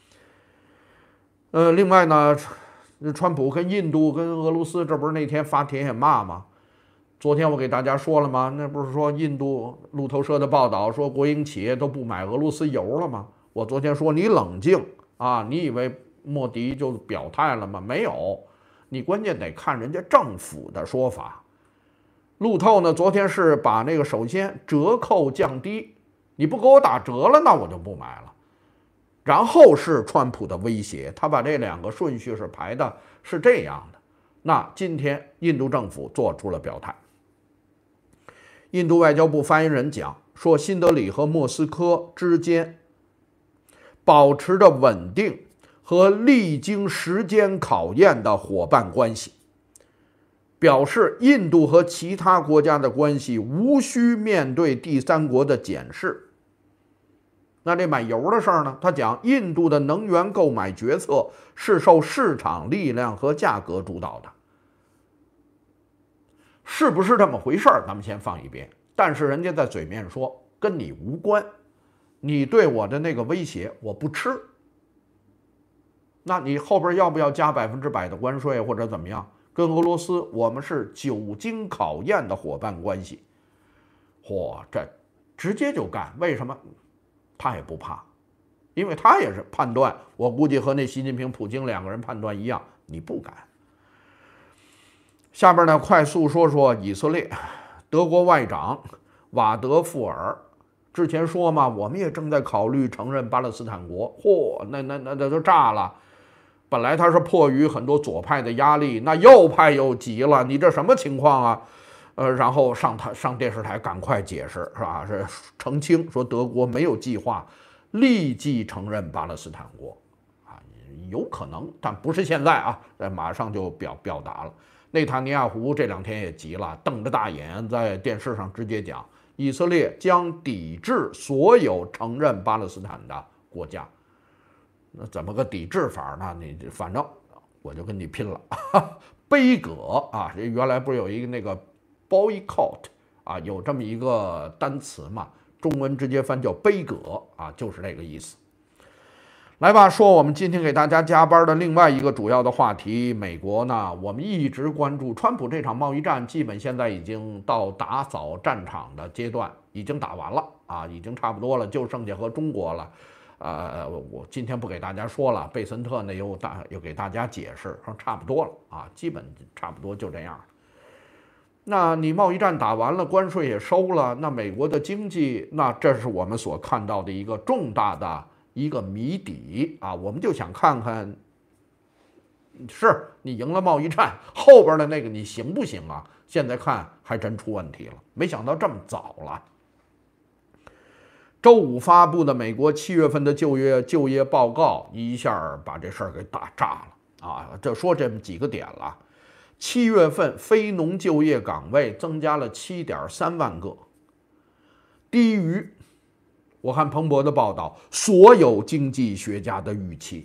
呃，另外呢，川普跟印度跟俄罗斯，这不是那天发帖也骂吗？昨天我给大家说了吗？那不是说印度路透社的报道说国营企业都不买俄罗斯油了吗？我昨天说你冷静啊，你以为莫迪就表态了吗？没有，你关键得看人家政府的说法。路透呢，昨天是把那个首先折扣降低，你不给我打折了，那我就不买了。然后是川普的威胁，他把这两个顺序是排的是这样的。那今天印度政府做出了表态，印度外交部发言人讲说，新德里和莫斯科之间保持着稳定和历经时间考验的伙伴关系，表示印度和其他国家的关系无需面对第三国的检视。 那这买油的事儿呢？他讲印度的能源购买决策是受市场力量和价格主导的，是不是这么回事儿？咱们先放一边。但是人家在嘴面说跟你无关，你对我的那个威胁我不吃。那你后边要不要加百分之百的关税或者怎么样？跟俄罗斯我们是久经考验的伙伴关系。嚯，这直接就干，为什么？他也不怕，因为他也是判断，我估计和那习近平、普京两个人判断一样，你不敢。下边呢，快速说说以色列，德国外长瓦德富尔之前说嘛，我们也正在考虑承认巴勒斯坦国。嚯，那那那那都炸了！本来他是迫于很多左派的压力，那右派又急了，你这什么情况啊？呃，然后上台上电视台赶快解释，是吧？是澄清说德国没有计划立即承认巴勒斯坦国，啊，有可能，但不是现在啊，马上就表表达了。内塔尼亚胡这两天也急了，瞪着大眼在电视上直接讲，以色列将抵制所有承认巴勒斯坦的国家。那怎么个抵制法呢？你反正我就跟你拼了，杯葛啊！原来不是有一个那个 boycott 啊，有这么一个单词嘛，中文直接翻叫杯葛啊，就是这个意思。来吧，说我们今天给大家加班的另外一个主要的话题，美国呢，我们一直关注川普这场贸易战，基本现在已经到打扫战场的阶段，已经打完了啊，已经差不多了，就剩下和中国了。呃，我今天不给大家说了，贝森特呢又大又给大家解释，说差不多了啊，基本差不多就这样。那你贸易战打完了，关税也收了，那美国的经济，那这是我们所看到的一个重大的一个谜底啊，我们就想看看，是你赢了贸易战，后边的那个你行不行啊？现在看还真出问题了，没想到这么早了。周五发布的美国七月份的就业就业报告，一下把这事儿给打炸了啊！就说这么几个点了。七月份非农就业岗位增加了七点三万个，低于我看彭博的报道，所有经济学家的预期。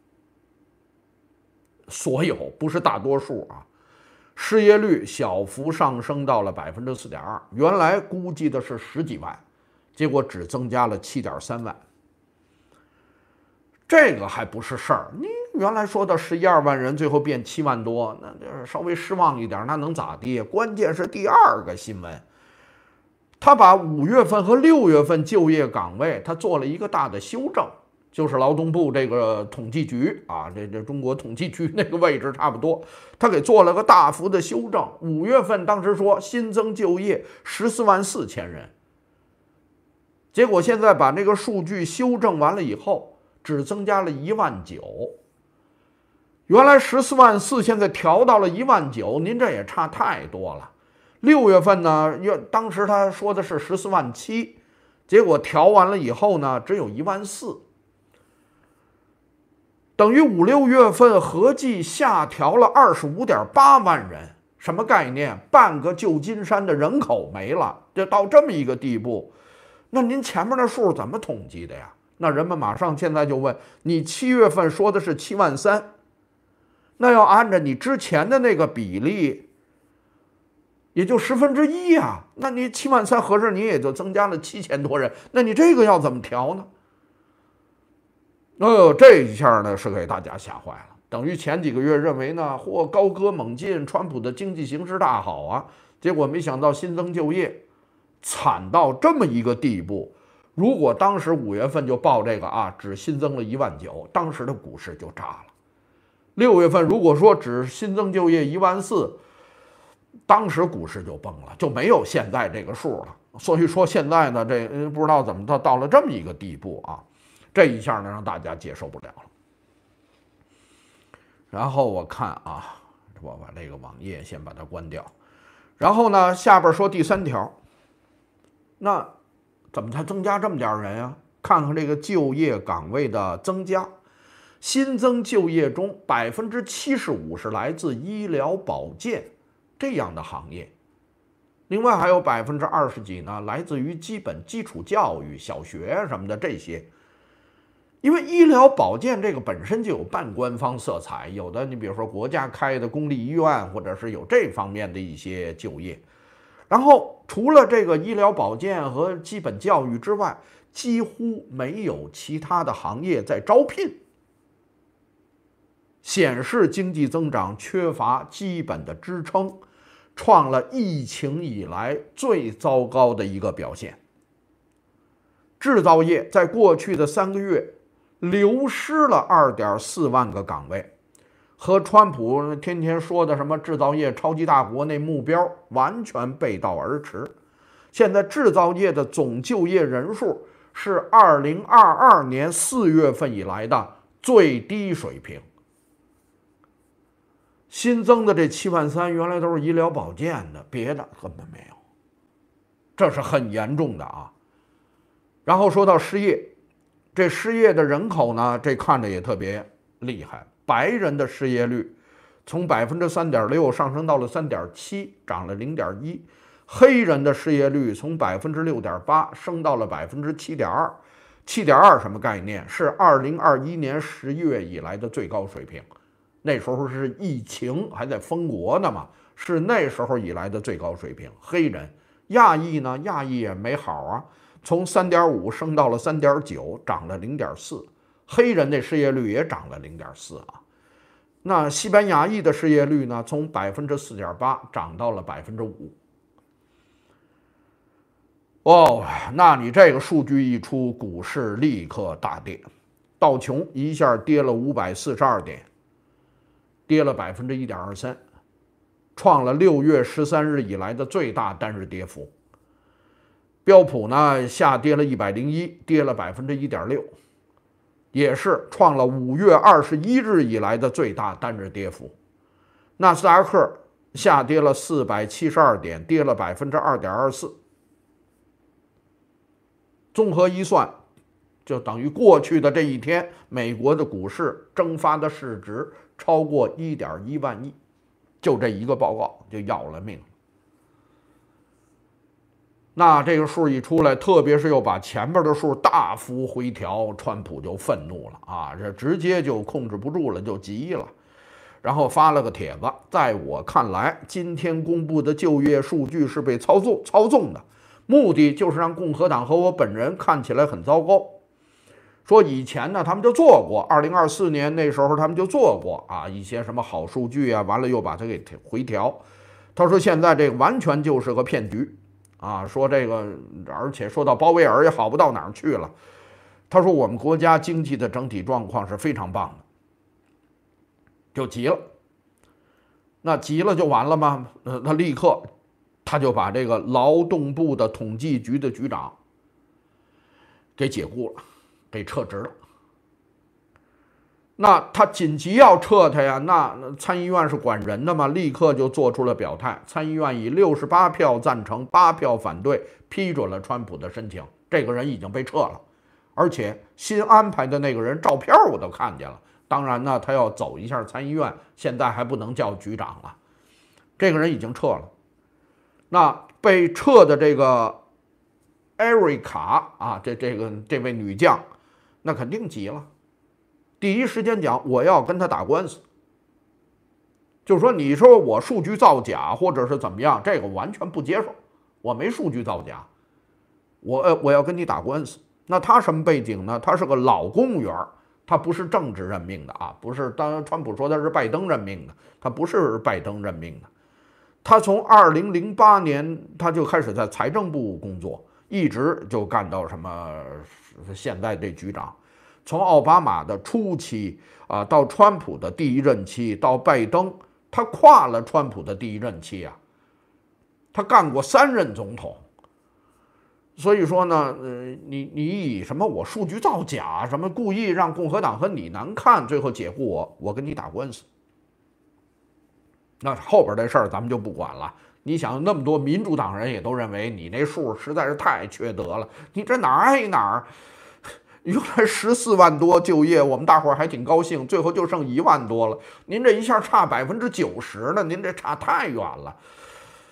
所有不是大多数啊。失业率小幅上升到了百分之四点二，原来估计的是十几万。结果只增加了七点三万，这个还不是事儿。你原来说的十一二万人，最后变七万多，那稍微失望一点，那能咋地？关键是第二个新闻，他把五月份和六月份就业岗位，他做了一个大的修正，就是劳动部这个统计局啊，这这中国统计局那个位置差不多，他给做了个大幅的修正。五月份当时说新增就业十四万四千人。结果现在把这个数据修正完了以后，只增加了一万九。原来十四万四，现在调到了一万九，您这也差太多了。六月份呢，当时他说的是十四万七，结果调完了以后呢，只有一万四，等于五六月份合计下调了二十五点八万人。什么概念？半个旧金山的人口没了，就到这么一个地步。那您前面的数怎么统计的呀？那人们马上现在就问你，七月份说的是七万三，那要按照你之前的那个比例，也就十分之一呀。那你七万三合着你也就增加了七千多人，那你这个要怎么调呢？哦，这一下呢是给大家吓坏了。等于前几个月认为呢，嚯，高歌猛进，川普的经济形势大好啊，结果没想到新增就业惨到这么一个地步。如果当时五月份就报这个啊，只新增了一万九，当时的股市就炸了。六月份如果说只新增就业一万四，当时股市就崩了，就没有现在这个数了。所以说现在呢，这不知道怎么到到了这么一个地步啊，这一下呢让大家接受不了了。然后我看啊，我把这个网页先把它关掉。然后呢，下边说第三条。那怎么才增加这么点人啊？看看这个就业岗位的增加，新增就业中百分之七十五是来自医疗保健这样的行业。 另外还有百分之二十几呢，来自于基本基础教育、小学什么的这些。因为医疗保健这个本身就有半官方色彩，有的你比如说国家开的公立医院，或者是有这方面的一些就业。然后除了这个医疗保健和基本教育之外，几乎没有其他的行业在招聘，显示经济增长缺乏基本的支撑，创了疫情以来最糟糕的一个表现。制造业在过去的三个月流失了 二点四万个岗位，和川普天天说的什么制造业超级大国那目标完全背道而驰。现在制造业的总就业人数是二零二二年四月份以来的最低水平。新增的这七万三原来都是医疗保健的，别的根本没有，这是很严重的啊。然后说到失业，这失业的人口呢，这看着也特别厉害。白人的失业率从百分之三点六上升到了三点七，涨了零点一。黑人的失业率从百分之六点八升到了百分之七点二。七点二什么概念？是二零二一年十月以来的最高水平。那时候是疫情还在封国呢嘛，是那时候以来的最高水平。黑人、亚裔呢？亚裔也没好啊。从 三点五 升到了 三点九， 涨了 零点四， 黑人的失业率也涨了 零点四 啊。那西班牙裔的失业率呢，从 百分之四点八 涨到了 百分之五。 哦，那你这个数据一出，股市立刻大跌，道琼一下跌了五百四十二点，跌了 百分之一点二三， 创了六月十三日以来的最大单日跌幅。标普呢下跌了一百零一，跌了 百分之一点六， 也是创了五月二十一日以来的最大单日跌幅。纳斯达克下跌了四百七十二点，跌了 百分之二点二四。 综合一算，就等于过去的这一天，美国的股市蒸发的市值超过 一点一万亿，就这一个报告就要了命了。那这个数一出来，特别是又把前边的数大幅回调，川普就愤怒了啊，这直接就控制不住了，就急了，然后发了个帖子。在我看来，今天公布的就业数据是被操纵操纵的，目的就是让共和党和我本人看起来很糟糕。说以前呢，他们就做过，二零二四年那时候他们就做过啊，一些什么好数据啊，完了又把它给回调。他说现在这个完全就是个骗局。啊，说这个，而且说到鲍威尔也好不到哪儿去了。他说我们国家经济的整体状况是非常棒的，就急了。那急了就完了吗？呃，他立刻他就把这个劳动部的统计局的局长给解雇了，给撤职了。那他紧急要撤他呀，那参议院是管人的嘛，立刻就做出了表态。参议院以六十八票赞成，八票反对，批准了川普的申请。这个人已经被撤了，而且新安排的那个人照片我都看见了。当然呢，他要走一下参议院，现在还不能叫局长了。这个人已经撤了。那被撤的这个艾瑞卡啊，这这个这位女将，那肯定急了。第一时间讲，我要跟他打官司，就是说，你说我数据造假或者是怎么样，这个完全不接受，我没数据造假，我呃我要跟你打官司。那他什么背景呢？他是个老公务员，他不是政治任命的啊，不是当川普说他是拜登任命的，他不是拜登任命的。他从二零零八年他就开始在财政部工作，一直就干到什么现在这局长。从奥巴马的初期啊，到川普的第一任期，到拜登，他跨了川普的第一任期啊，他干过三任总统。所以说呢，呃，你你以什么我数据造假，什么故意让共和党和你难看，最后解雇我，我跟你打官司。那后边的事儿咱们就不管了。你想，那么多民主党人也都认为你那数实在是太缺德了，你这哪儿挨哪儿。原来十四万多就业，我们大伙儿还挺高兴，最后就剩一万多了。您这一下差百分之九十呢，您这差太远了。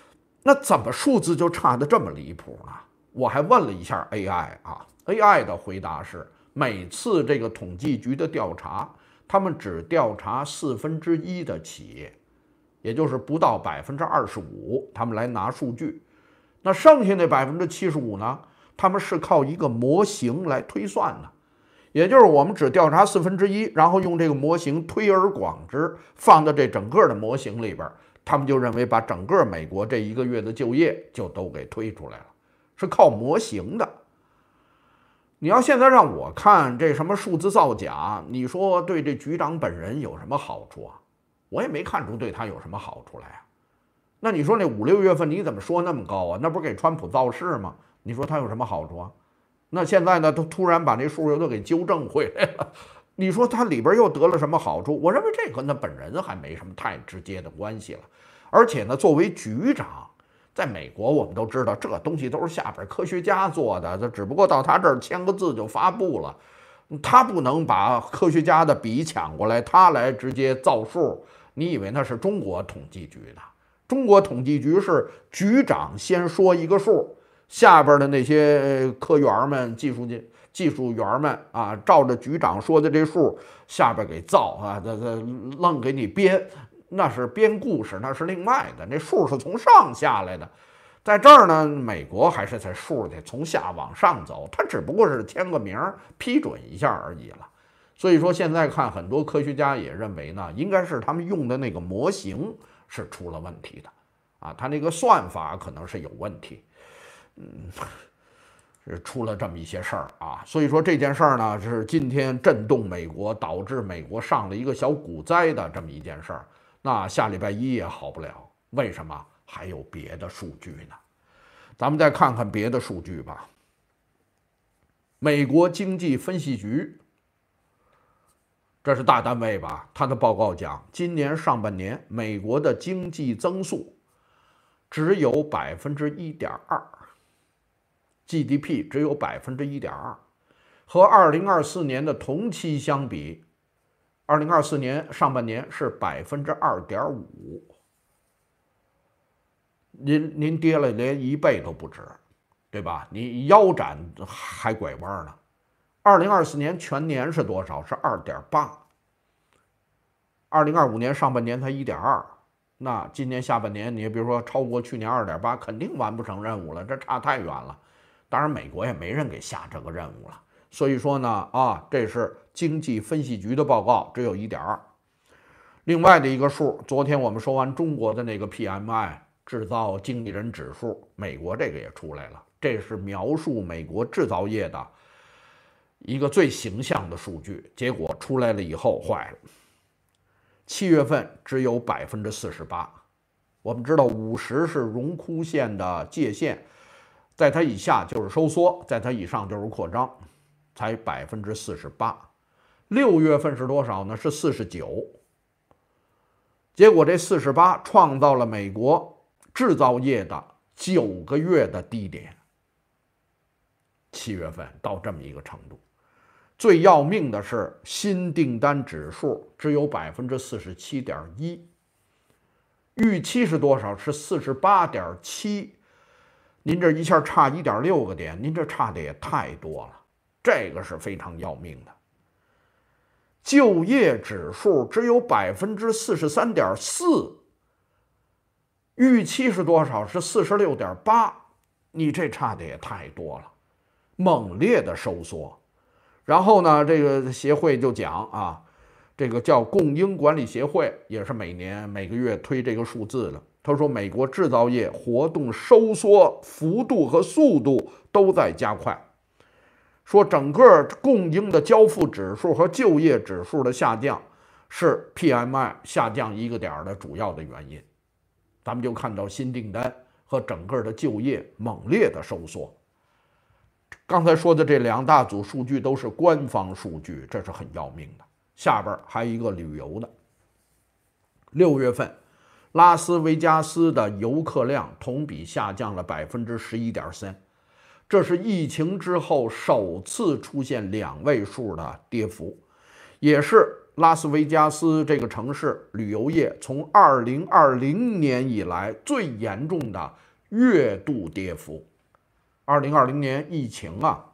那怎么数字就差得这么离谱呢？我还问了一下 A I 啊 ，A I 的回答是，每次这个统计局的调查，他们只调查四分之一的企业，也就是不到百分之二十五，他们来拿数据。那剩下那百分之七十五呢？他们是靠一个模型来推算的，也就是我们只调查四分之一，然后用这个模型推而广之，放到这整个的模型里边，他们就认为把整个美国这一个月的就业就都给推出来了，是靠模型的。你要现在让我看这什么数字造假，你说对这局长本人有什么好处啊？我也没看出对他有什么好处来啊。那你说那五六月份你怎么说那么高啊？那不是给川普造势吗？你说他有什么好处啊？那现在呢，他突然把那数又都给纠正回来了，你说他里边又得了什么好处？我认为这跟他本人还没什么太直接的关系了。而且呢，作为局长，在美国我们都知道这东西都是下边科学家做的，这只不过到他这儿签个字就发布了，他不能把科学家的笔抢过来，他来直接造数。你以为那是中国统计局呢？中国统计局是局长先说一个数，下边的那些科员们、技术技术员们啊，照着局长说的这数下边给造啊，这这愣给你编，那是编故事，那是另外的，那数是从上下来的。在这儿呢，美国还是在数得从下往上走，它只不过是签个名批准一下而已了。所以说现在看很多科学家也认为呢，应该是他们用的那个模型是出了问题的，啊，他那个算法可能是有问题，嗯，是出了这么一些事儿啊。所以说这件事儿呢，是今天震动美国，导致美国上了一个小股灾的这么一件事儿。那下礼拜一也好不了，为什么？还有别的数据呢？咱们再看看别的数据吧。美国经济分析局，这是大单位吧？他的报告讲，今年上半年美国的经济增速只有百分之一点二 ，G D P 只有百分之一点二，和二零二四年的同期相比，二零二四年上半年是百分之二点五。您您跌了连一倍都不止，对吧？你腰斩还拐弯呢。二零二四年全年是多少？是二点八。二零二五年上半年才一点二，那今年下半年你比如说超过去年二点八，肯定完不成任务了，这差太远了。当然，美国也没人给下这个任务了。所以说呢，啊，这是经济分析局的报告，只有一点二。另外的一个数，昨天我们说完中国的那个 P M I。制造经理人指数，美国这个也出来了，这是描述美国制造业的一个最形象的数据。结果出来了以后坏了，七月份只有百分之四十八。我们知道五十是荣枯线的界限，在它以下就是收缩，在它以上就是扩张，才百分之四十八。六月份是多少呢？是四十九。结果这四十八创造了美国制造业的九个月的低点，七月份到这么一个程度。最要命的是，新订单指数只有百分之四十七点一，预期是多少？是四十八点七。您这一下差一点六个点，您这差的也太多了，这个是非常要命的。就业指数只有百分之四十三点四。预期是多少？是四十六点八，你这差的也太多了，猛烈的收缩。然后呢，这个协会就讲啊，这个叫供应管理协会，也是每年每个月推这个数字的。他说，美国制造业活动收缩幅度和速度都在加快，说整个供应的交付指数和就业指数的下降是 P M I 下降一个点的主要的原因。咱们就看到新订单和整个的就业猛烈的收缩。刚才说的这两大组数据都是官方数据，这是很要命的。下边还有一个旅游的，六月份拉斯维加斯的游客量同比下降了百分之十一点三，这是疫情之后首次出现两位数的跌幅，也是拉斯维加斯这个城市旅游业从二零二零年以来最严重的月度跌幅。二零二零年疫情啊，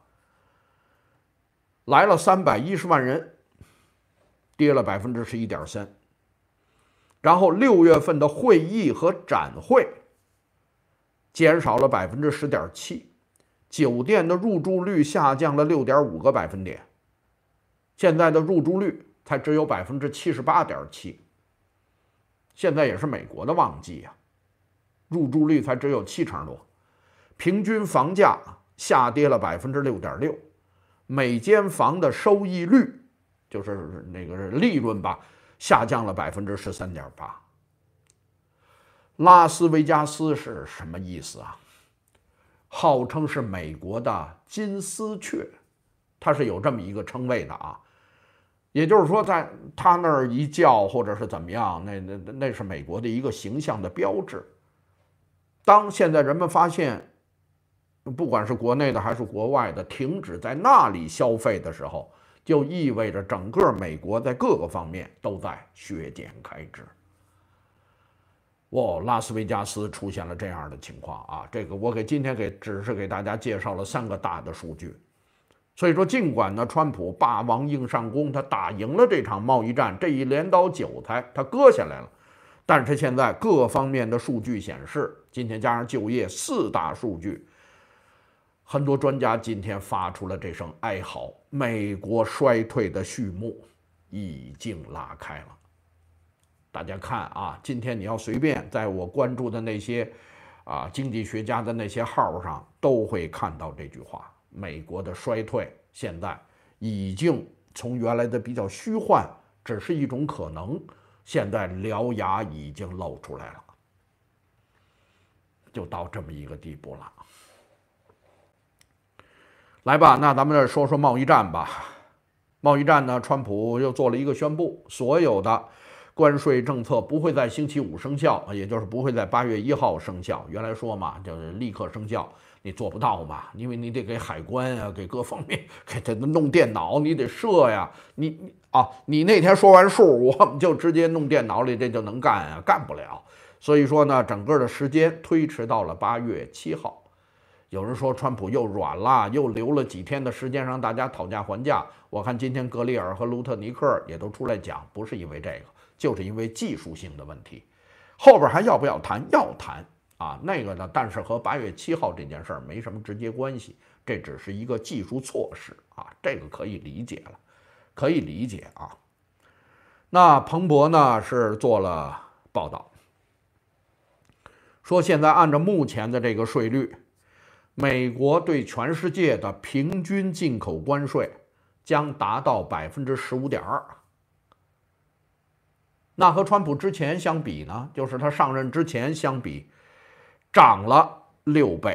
来了三百一十万人，跌了百分之十一点三。然后六月份的会议和展会减少了百分之十点七，酒店的入住率下降了六点五个百分点，现在的入住率才只有百分之七十八点七。现在也是美国的旺季呀、啊，入住率才只有七成多，平均房价下跌了百分之六点六，每间房的收益率就是那个利润吧，下降了百分之十三点八。拉斯维加斯是什么意思啊？号称是美国的金丝雀，它是有这么一个称谓的啊。也就是说，在他那儿一叫或者是怎么样，那那那是美国的一个形象的标志。当现在人们发现，不管是国内的还是国外的，停止在那里消费的时候，就意味着整个美国在各个方面都在削减开支。哇，拉斯维加斯出现了这样的情况啊！这个我给今天给只是给大家介绍了三个大的数据。所以说，尽管呢，川普霸王硬上弓，他打赢了这场贸易战，这一镰刀韭菜他割下来了，但是现在各方面的数据显示，今天加上就业四大数据，很多专家今天发出了这声哀嚎：美国衰退的序幕已经拉开了。大家看啊，今天你要随便在我关注的那些啊经济学家的那些号上，都会看到这句话。美国的衰退现在已经从原来的比较虚幻，只是一种可能，现在獠牙已经露出来了，就到这么一个地步了。来吧，那咱们这说说贸易战吧。贸易战呢，川普又做了一个宣布，所有的关税政策不会在星期五生效，也就是不会在八月一号生效。原来说嘛，就是立刻生效。你做不到嘛，因为你得给海关啊，给各方面给他弄电脑，你得设呀，你你啊，你那天说完数，我们就直接弄电脑里，这就能干啊，干不了。所以说呢，整个的时间推迟到了八月七号。有人说川普又软了，又留了几天的时间让大家讨价还价。我看今天格里尔和卢特尼克也都出来讲，不是因为这个，就是因为技术性的问题。后边还要不要谈？要谈。啊，那个呢？但是和八月七号这件事儿没什么直接关系，这只是一个技术措施啊，这个可以理解了，可以理解啊。那彭博呢是做了报道，说现在按照目前的这个税率，美国对全世界的平均进口关税将达到百分之十五点二。那和川普之前相比呢，就是他上任之前相比。涨了六倍，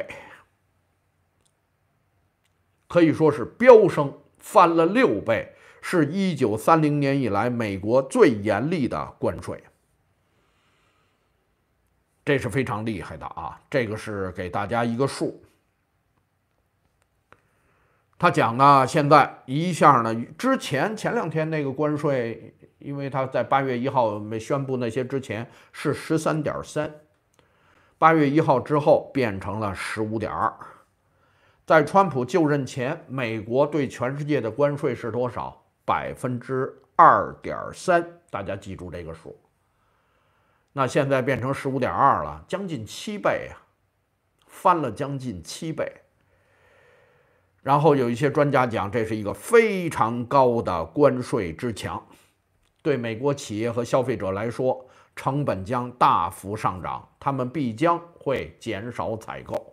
可以说是飙升，翻了六倍，是一九三零年以来美国最严厉的关税，这是非常厉害的啊！这个是给大家一个数。他讲呢，现在一下呢，之前前两天那个关税，因为他在八月一号没宣布那些之前是十三点三。八月一号之后变成了十五点二，在川普就任前，美国对全世界的关税是多少？百分之二点三，大家记住这个数。那现在变成十五点二了，将近七倍啊，翻了将近七倍。然后有一些专家讲，这是一个非常高的关税之墙，对美国企业和消费者来说。成本将大幅上涨，他们必将会减少采购。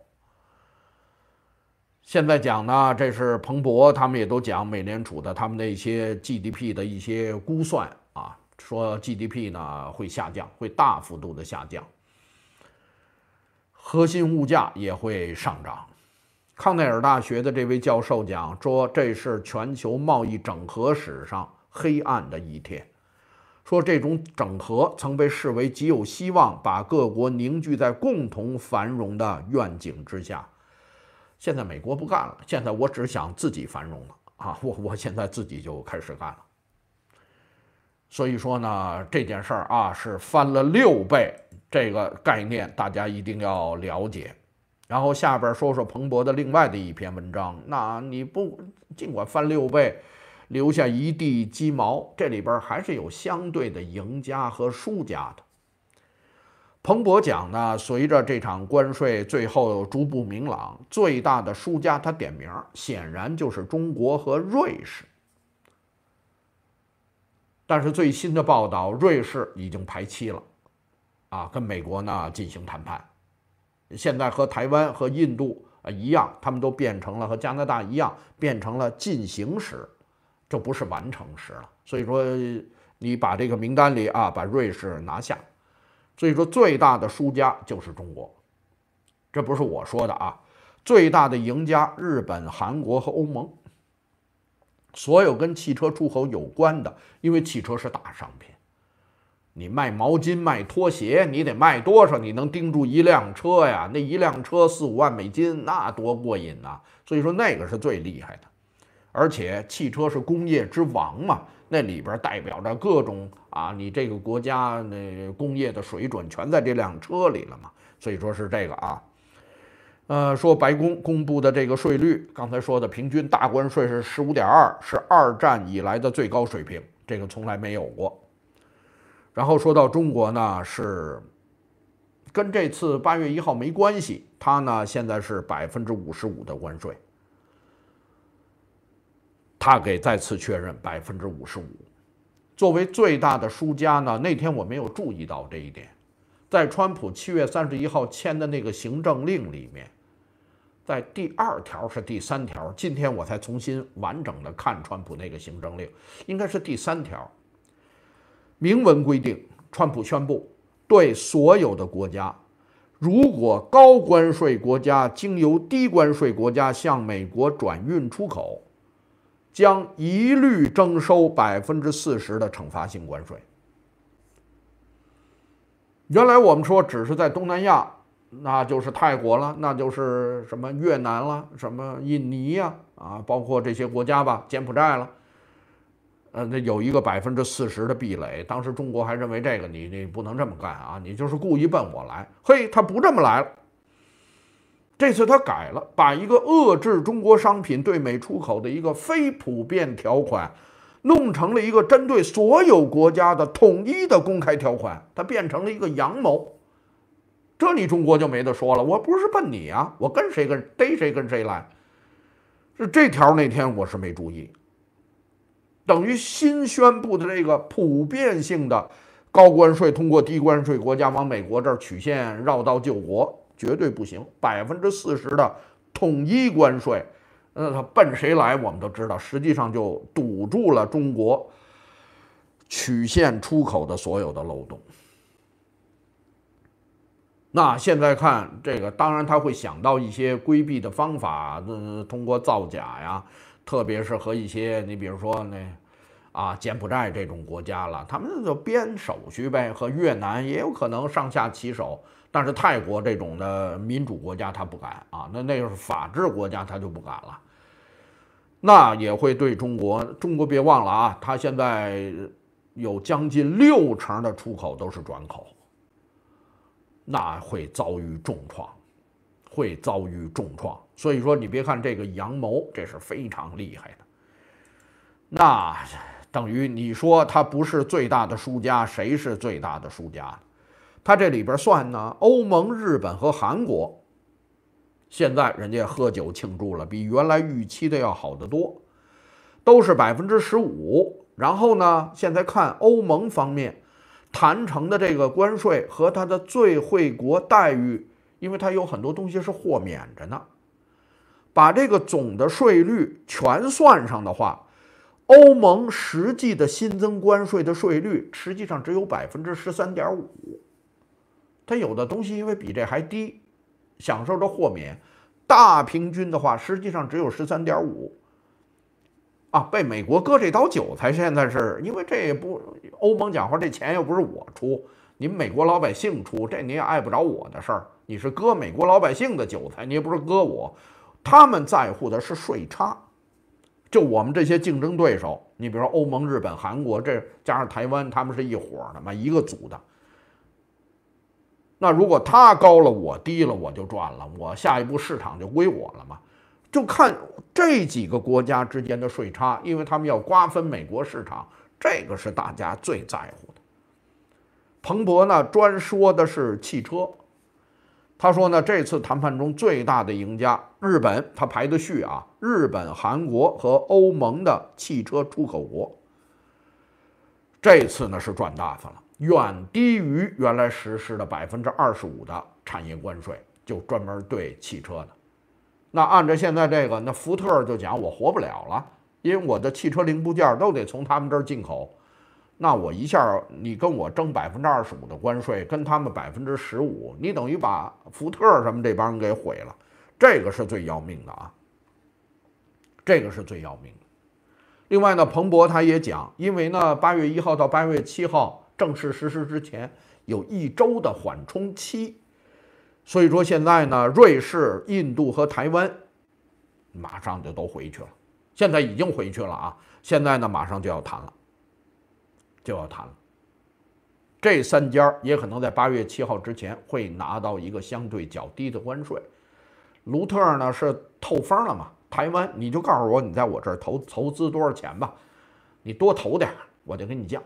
现在讲呢，这是彭博他们也都讲，美联储的他们的一些 G D P 的一些估算啊，说 G D P 呢会下降，会大幅度的下降，核心物价也会上涨。康奈尔大学的这位教授讲说，这是全球贸易整合史上黑暗的一天。说这种整合曾被视为极有希望把各国凝聚在共同繁荣的愿景之下。现在美国不干了，现在我只想自己繁荣了啊！我我现在自己就开始干了。所以说呢，这件事儿啊是翻了六倍，这个概念大家一定要了解然后下边说说彭博的另外的一篇文章，那你不尽管翻六倍，留下一地鸡毛，这里边还是有相对的赢家和输家的。彭博讲呢，随着这场关税最后逐步明朗，最大的输家他点名，显然就是中国和瑞士。但是最新的报道，瑞士已经排期了，啊，跟美国呢进行谈判。现在和台湾和印度啊一样，他们都变成了和加拿大一样，变成了进行时，这不是完成时了。所以说，你把这个名单里啊，把瑞士拿下。所以说，最大的输家就是中国，这不是我说的啊。最大的赢家，日本、韩国和欧盟。所有跟汽车出口有关的，因为汽车是大商品，你卖毛巾、卖拖鞋，你得卖多少？你能盯住一辆车呀？那一辆车四五万美金，那多过瘾呐！所以说那个是最厉害的，而且汽车是工业之王嘛，那里边代表着各种啊，你这个国家那工业的水准全在这辆车里了嘛，所以说是这个啊。呃，说白宫公布的这个税率，刚才说的平均大关税是 十五点二， 是二战以来的最高水平，这个从来没有过。然后说到中国呢，是跟这次八月一号没关系，它呢现在是百分之五十五的关税，他给再次确认百分之五十五。作为最大的输家呢，那天我没有注意到这一点，在川普七月三十一号签的那个行政令里面。在第二条是第三条，今天我才重新完整的看川普那个行政令，应该是第三条。明文规定，川普宣布对所有的国家，如果高关税国家经由低关税国家向美国转运出口，将一律征收百分之四十的惩罚性关税。原来我们说只是在东南亚。那就是泰国了，那就是什么越南了，什么印尼呀，啊，包括这些国家吧，柬埔寨了，呃，那有一个百分之四十的壁垒。当时中国还认为这个你你不能这么干啊，你就是故意奔我来。嘿，他不这么来了，这次他改了，把一个遏制中国商品对美出口的一个非普遍条款，弄成了一个针对所有国家的统一的公开条款，它变成了一个阳谋。这你中国就没得说了，我不是奔你啊，我跟谁跟逮谁跟谁来。是这条那天我是没注意，等于新宣布的这个普遍性的高关税通过低关税国家往美国这儿曲线绕道救国，绝对不行。百分之四十的统一关税，那他奔谁来我们都知道，实际上就堵住了中国曲线出口的所有的漏洞。那现在看这个，当然他会想到一些规避的方法，呃，通过造假呀，特别是和一些你比如说那啊柬埔寨这种国家了，他们就编手续呗，和越南也有可能上下其手，但是泰国这种的民主国家他不敢啊，那那个是法治国家他就不敢了，那也会对中国，中国别忘了啊，他现在有将近六成的出口都是转口。那会遭遇重创，会遭遇重创。所以说，你别看这个阳谋，这是非常厉害的。那等于你说他不是最大的输家，谁是最大的输家？他这里边算呢，欧盟、日本和韩国，现在人家喝酒庆祝了，比原来预期的要好得多，都是百分之十五。然后呢，现在看欧盟方面。谈成的这个关税和它的最惠国待遇，因为它有很多东西是豁免着呢，把这个总的税率全算上的话，欧盟实际的新增关税的税率实际上只有百分之十三点五，它有的东西因为比这还低，享受着豁免，大平均的话实际上只有十三点五。啊，被美国割这刀韭菜，现在是因为这也不欧盟讲话，这钱又不是我出，你们美国老百姓出，这你也碍不着我的事儿。你是割美国老百姓的韭菜，你也不是割我，他们在乎的是税差。就我们这些竞争对手，你比如说欧盟、日本、韩国，这加上台湾，他们是一伙的嘛，一个组的。 那如果他高了，我低了，我就赚了，我下一步市场就归我了嘛。就看这几个国家之间的税差，因为他们要瓜分美国市场，这个是大家最在乎的。彭博呢专说的是汽车，他说呢这次谈判中最大的赢家日本，他排的序啊，日本、韩国和欧盟的汽车出口国，这次呢是赚大发了，远低于原来实施的百分之二十五的产业关税，就专门对汽车的。那按照现在这个，那福特就讲我活不了了，因为我的汽车零部件都得从他们这儿进口。那我一下你跟我征百分之二十五的关税，跟他们百分之十五，你等于把福特什么这帮人给毁了，这个是最要命的啊，这个是最要命的。另外呢，彭博他也讲，因为呢八月一号到八月七号正式实施之前有一周的缓冲期，所以说现在呢，瑞士、印度和台湾马上就都回去了，现在已经回去了啊，现在呢马上就要谈了。就要谈了，这三家也可能在八月七号之前会拿到一个相对较低的关税。卢特呢是透风了嘛？台湾你就告诉我你在我这儿投投资多少钱吧，你多投点我就给你降。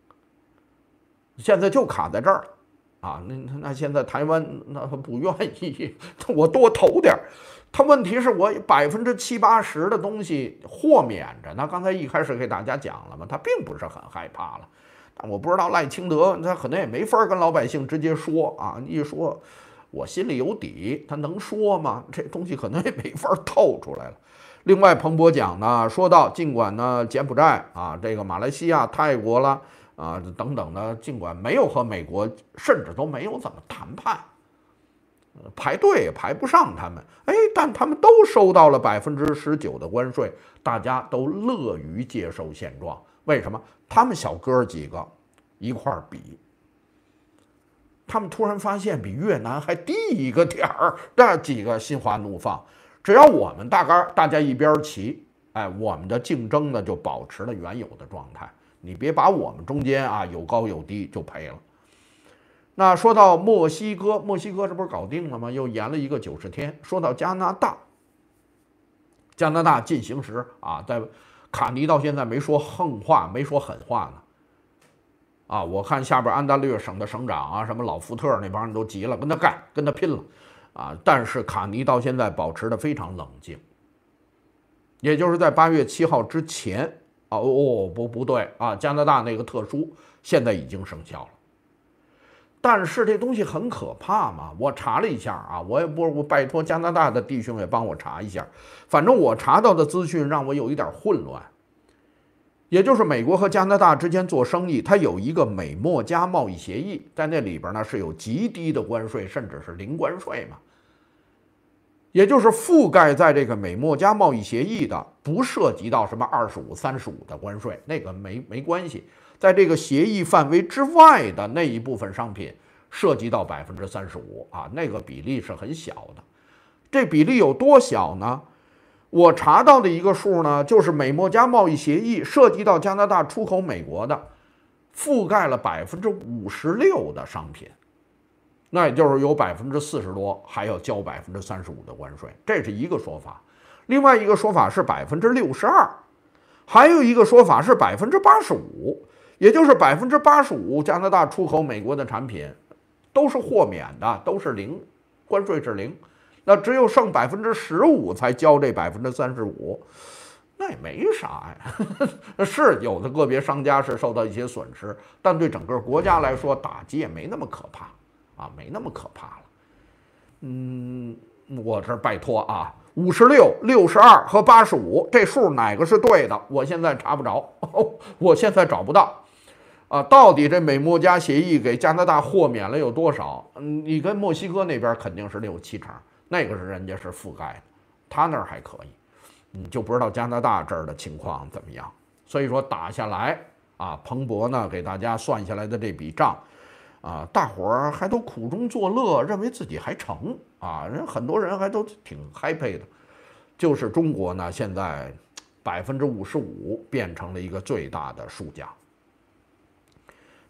现在就卡在这儿了啊！那那现在台湾那不愿意，我多投点。他问题是我百分之七八十的东西豁免着呢。刚才一开始给大家讲了嘛，他并不是很害怕了。但我不知道赖清德他可能也没法跟老百姓直接说啊，一说我心里有底，他能说吗？这东西可能也没法透出来了。另外，彭博讲呢，说到尽管呢柬埔寨啊、这个马来西亚、泰国啦啊等等的，尽管没有和美国，甚至都没有怎么谈判。排队也排不上他们，哎，但他们都收到了百分之十九的关税，大家都乐于接受现状。为什么？他们小哥几个一块儿比，他们突然发现比越南还低一个点儿，这几个心花怒放。只要我们大概大家一边齐，哎，我们的竞争呢就保持了原有的状态。你别把我们中间啊有高有低就赔了。那说到墨西哥，墨西哥这不是搞定了吗？又延了一个九十天。说到加拿大，加拿大进行时啊，在卡尼到现在没说横话，没说狠话呢。啊，我看下边安大略省的省长啊，什么老福特那帮人都急了，跟他干，跟他拼了啊！但是卡尼到现在保持的非常冷静，也就是在八月七号之前啊，哦不不对啊，加拿大那个特殊现在已经生效了。但是这东西很可怕嘛，我查了一下啊，我也不我拜托加拿大的弟兄也帮我查一下，反正我查到的资讯让我有一点混乱。也就是美国和加拿大之间做生意，它有一个美墨加贸易协议，在那里边呢是有极低的关税，甚至是零关税嘛。也就是覆盖在这个美墨加贸易协议的，不涉及到什么二十五、三十五的关税，那个没没关系。在这个协议范围之外的那一部分商品，涉及到百分之三十五啊，那个比例是很小的。这比例有多小呢？我查到的一个数呢，就是美墨加贸易协议涉及到加拿大出口美国的，覆盖了百分之五十六的商品，那也就是有百分之四十多还要交百分之三十五的关税，这是一个说法。另外一个说法是百分之六十二，还有一个说法是百分之八十五。也就是百分之八十五，加拿大出口美国的产品都是豁免的，都是零关税是零，那只有剩百分之十五才交这百分之三十五，那也没啥呀。是有的个别商家是受到一些损失，但对整个国家来说打击也没那么可怕啊，没那么可怕了。嗯，我这拜托啊。五十六、六十二和八十五，这数哪个是对的？我现在查不着，我现在找不到。啊，到底这美墨加协议给加拿大豁免了有多少？嗯，你跟墨西哥那边肯定是六七成，那个是人家是覆盖的，他那儿还可以，你就不知道加拿大这儿的情况怎么样。所以说打下来啊，彭博呢给大家算下来的这笔账，啊，大伙儿还都苦中作乐，认为自己还成啊，人很多人还都挺 happy 的。就是中国呢，现在百分之五十五变成了一个最大的输家。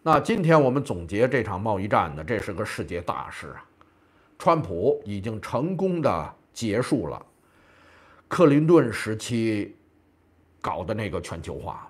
那今天我们总结这场贸易战呢，这是个世界大事啊。川普已经成功的结束了克林顿时期搞的那个全球化，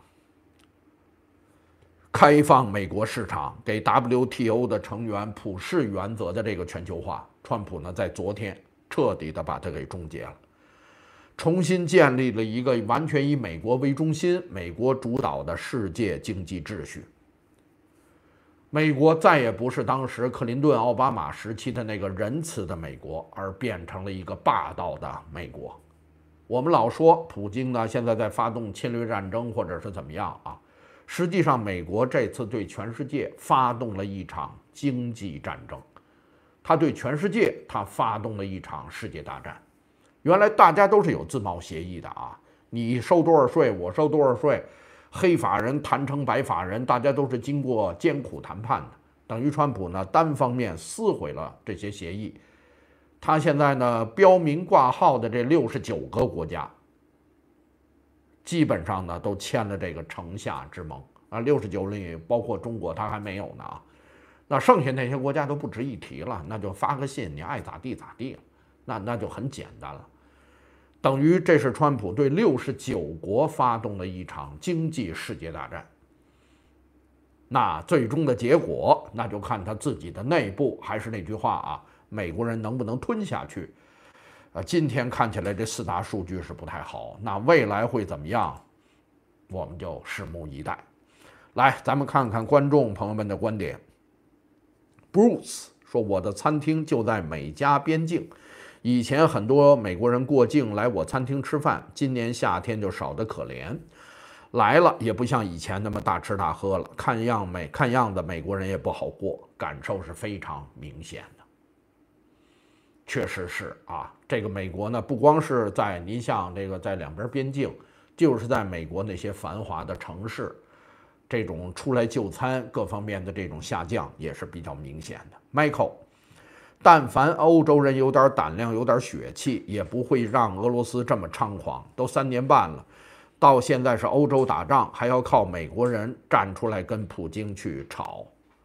开放美国市场，给 W T O 的成员普世原则的这个全球化，川普呢在昨天彻底的把它给终结了，重新建立了一个完全以美国为中心、美国主导的世界经济秩序。美国再也不是当时克林顿、奥巴马时期的那个仁慈的美国，而变成了一个霸道的美国。我们老说普京呢现在在发动侵略战争或者是怎么样啊，实际上美国这次对全世界发动了一场经济战争，他对全世界他发动了一场世界大战。原来大家都是有自贸协议的啊，你收多少税我收多少税，黑法人谈成白法人，大家都是经过艰苦谈判的。等于川普呢单方面撕毁了这些协议，他现在呢标明挂号的这六十九个国家，基本上呢都签了这个城下之盟啊，六十九里包括中国，他还没有呢啊。那剩下那些国家都不值一提了，那就发个信，你爱咋地咋地了，那那就很简单了。等于这是川普对六十九国发动的一场经济世界大战。那最终的结果，那就看他自己的内部。还是那句话啊，美国人能不能吞下去？呃，今天看起来这四大数据是不太好，那未来会怎么样，我们就拭目以待。来，咱们看看观众朋友们的观点。Bruce 说：“我的餐厅就在美加边境。以前很多美国人过境来我餐厅吃饭，今年夏天就少得可怜，来了也不像以前那么大吃大喝了。看样美看样子美国人也不好过，感受是非常明显的。确实是啊，这个美国呢，不光是在您像这个在两边边境，就是在美国那些繁华的城市，这种出来就餐各方面的这种下降也是比较明显的。Michael。”但凡欧洲人有点胆量、有点血气，也不会让俄罗斯这么猖狂。都三年半了，到现在是欧洲打仗，还要靠美国人站出来跟普京去吵。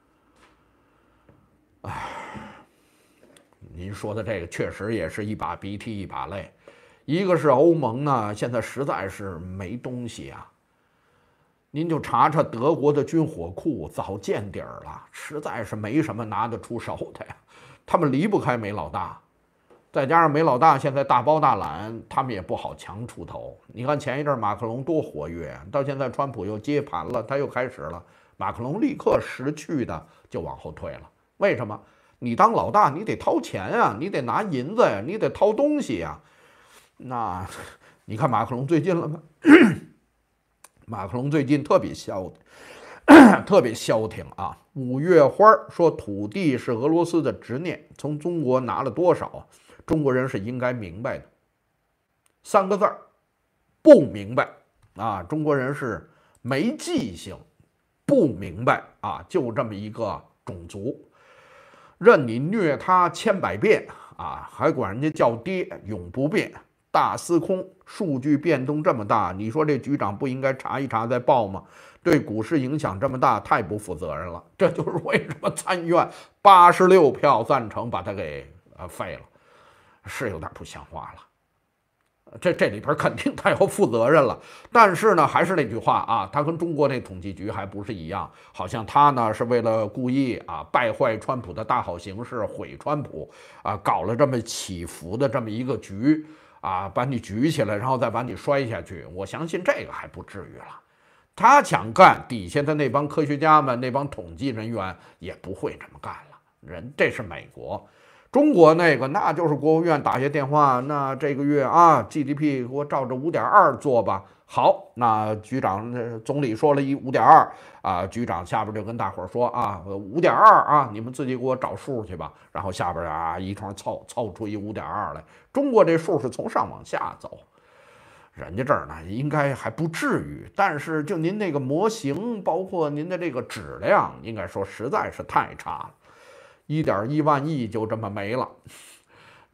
唉，您说的这个确实也是一把鼻涕一把泪。一个是欧盟呢，现在实在是没东西啊。您就查查德国的军火库，早见底儿了，实在是没什么拿得出手的呀。他们离不开梅老大，再加上梅老大现在大包大揽，他们也不好强出头。你看前一阵马克龙多活跃，到现在川普又接盘了，他又开始了，马克龙立刻识趣的就往后退了。为什么？你当老大，你得掏钱啊，你得拿银子呀，你得掏东西呀。那你看马克龙最近了吗？马克龙最近特别消特别消停啊。五月花说土地是俄罗斯的执念，从中国拿了多少，中国人是应该明白的。三个字儿，不明白啊！中国人是没记性，不明白啊，就这么一个种族，任你虐他千百遍啊，还管人家叫爹，永不变。大司空，数据变动这么大，你说这局长不应该查一查再报吗？对股市影响这么大，太不负责任了。这就是为什么参议院八十六票赞成把他给呃废了，是有点不像话了。这这里边肯定他要负责任了，但是呢，还是那句话啊，他跟中国那统计局还不是一样，好像他呢是为了故意啊败坏川普的大好形势，毁川普啊，搞了这么起伏的这么一个局。啊，把你举起来，然后再把你摔下去，我相信这个还不至于了。他想干，底下的那帮科学家们、那帮统计人员也不会这么干了。人这是美国，中国那个那就是国务院打下电话，那这个月啊 G D P 给我照着五点二做吧。好，那局长、总理说了一五点二啊，局长下边就跟大伙说啊，五点二啊，你们自己给我找数去吧。然后下边啊一通凑凑出一五点二来。中国这数是从上往下走，人家这儿呢应该还不至于，但是就您那个模型，包括您的这个质量，应该说实在是太差了，一点一万亿就这么没了。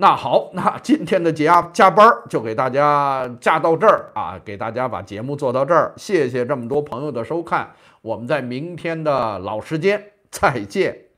那好，那今天的加加班就给大家加到这儿啊，给大家把节目做到这儿，谢谢这么多朋友的收看，我们在明天的老时间再见。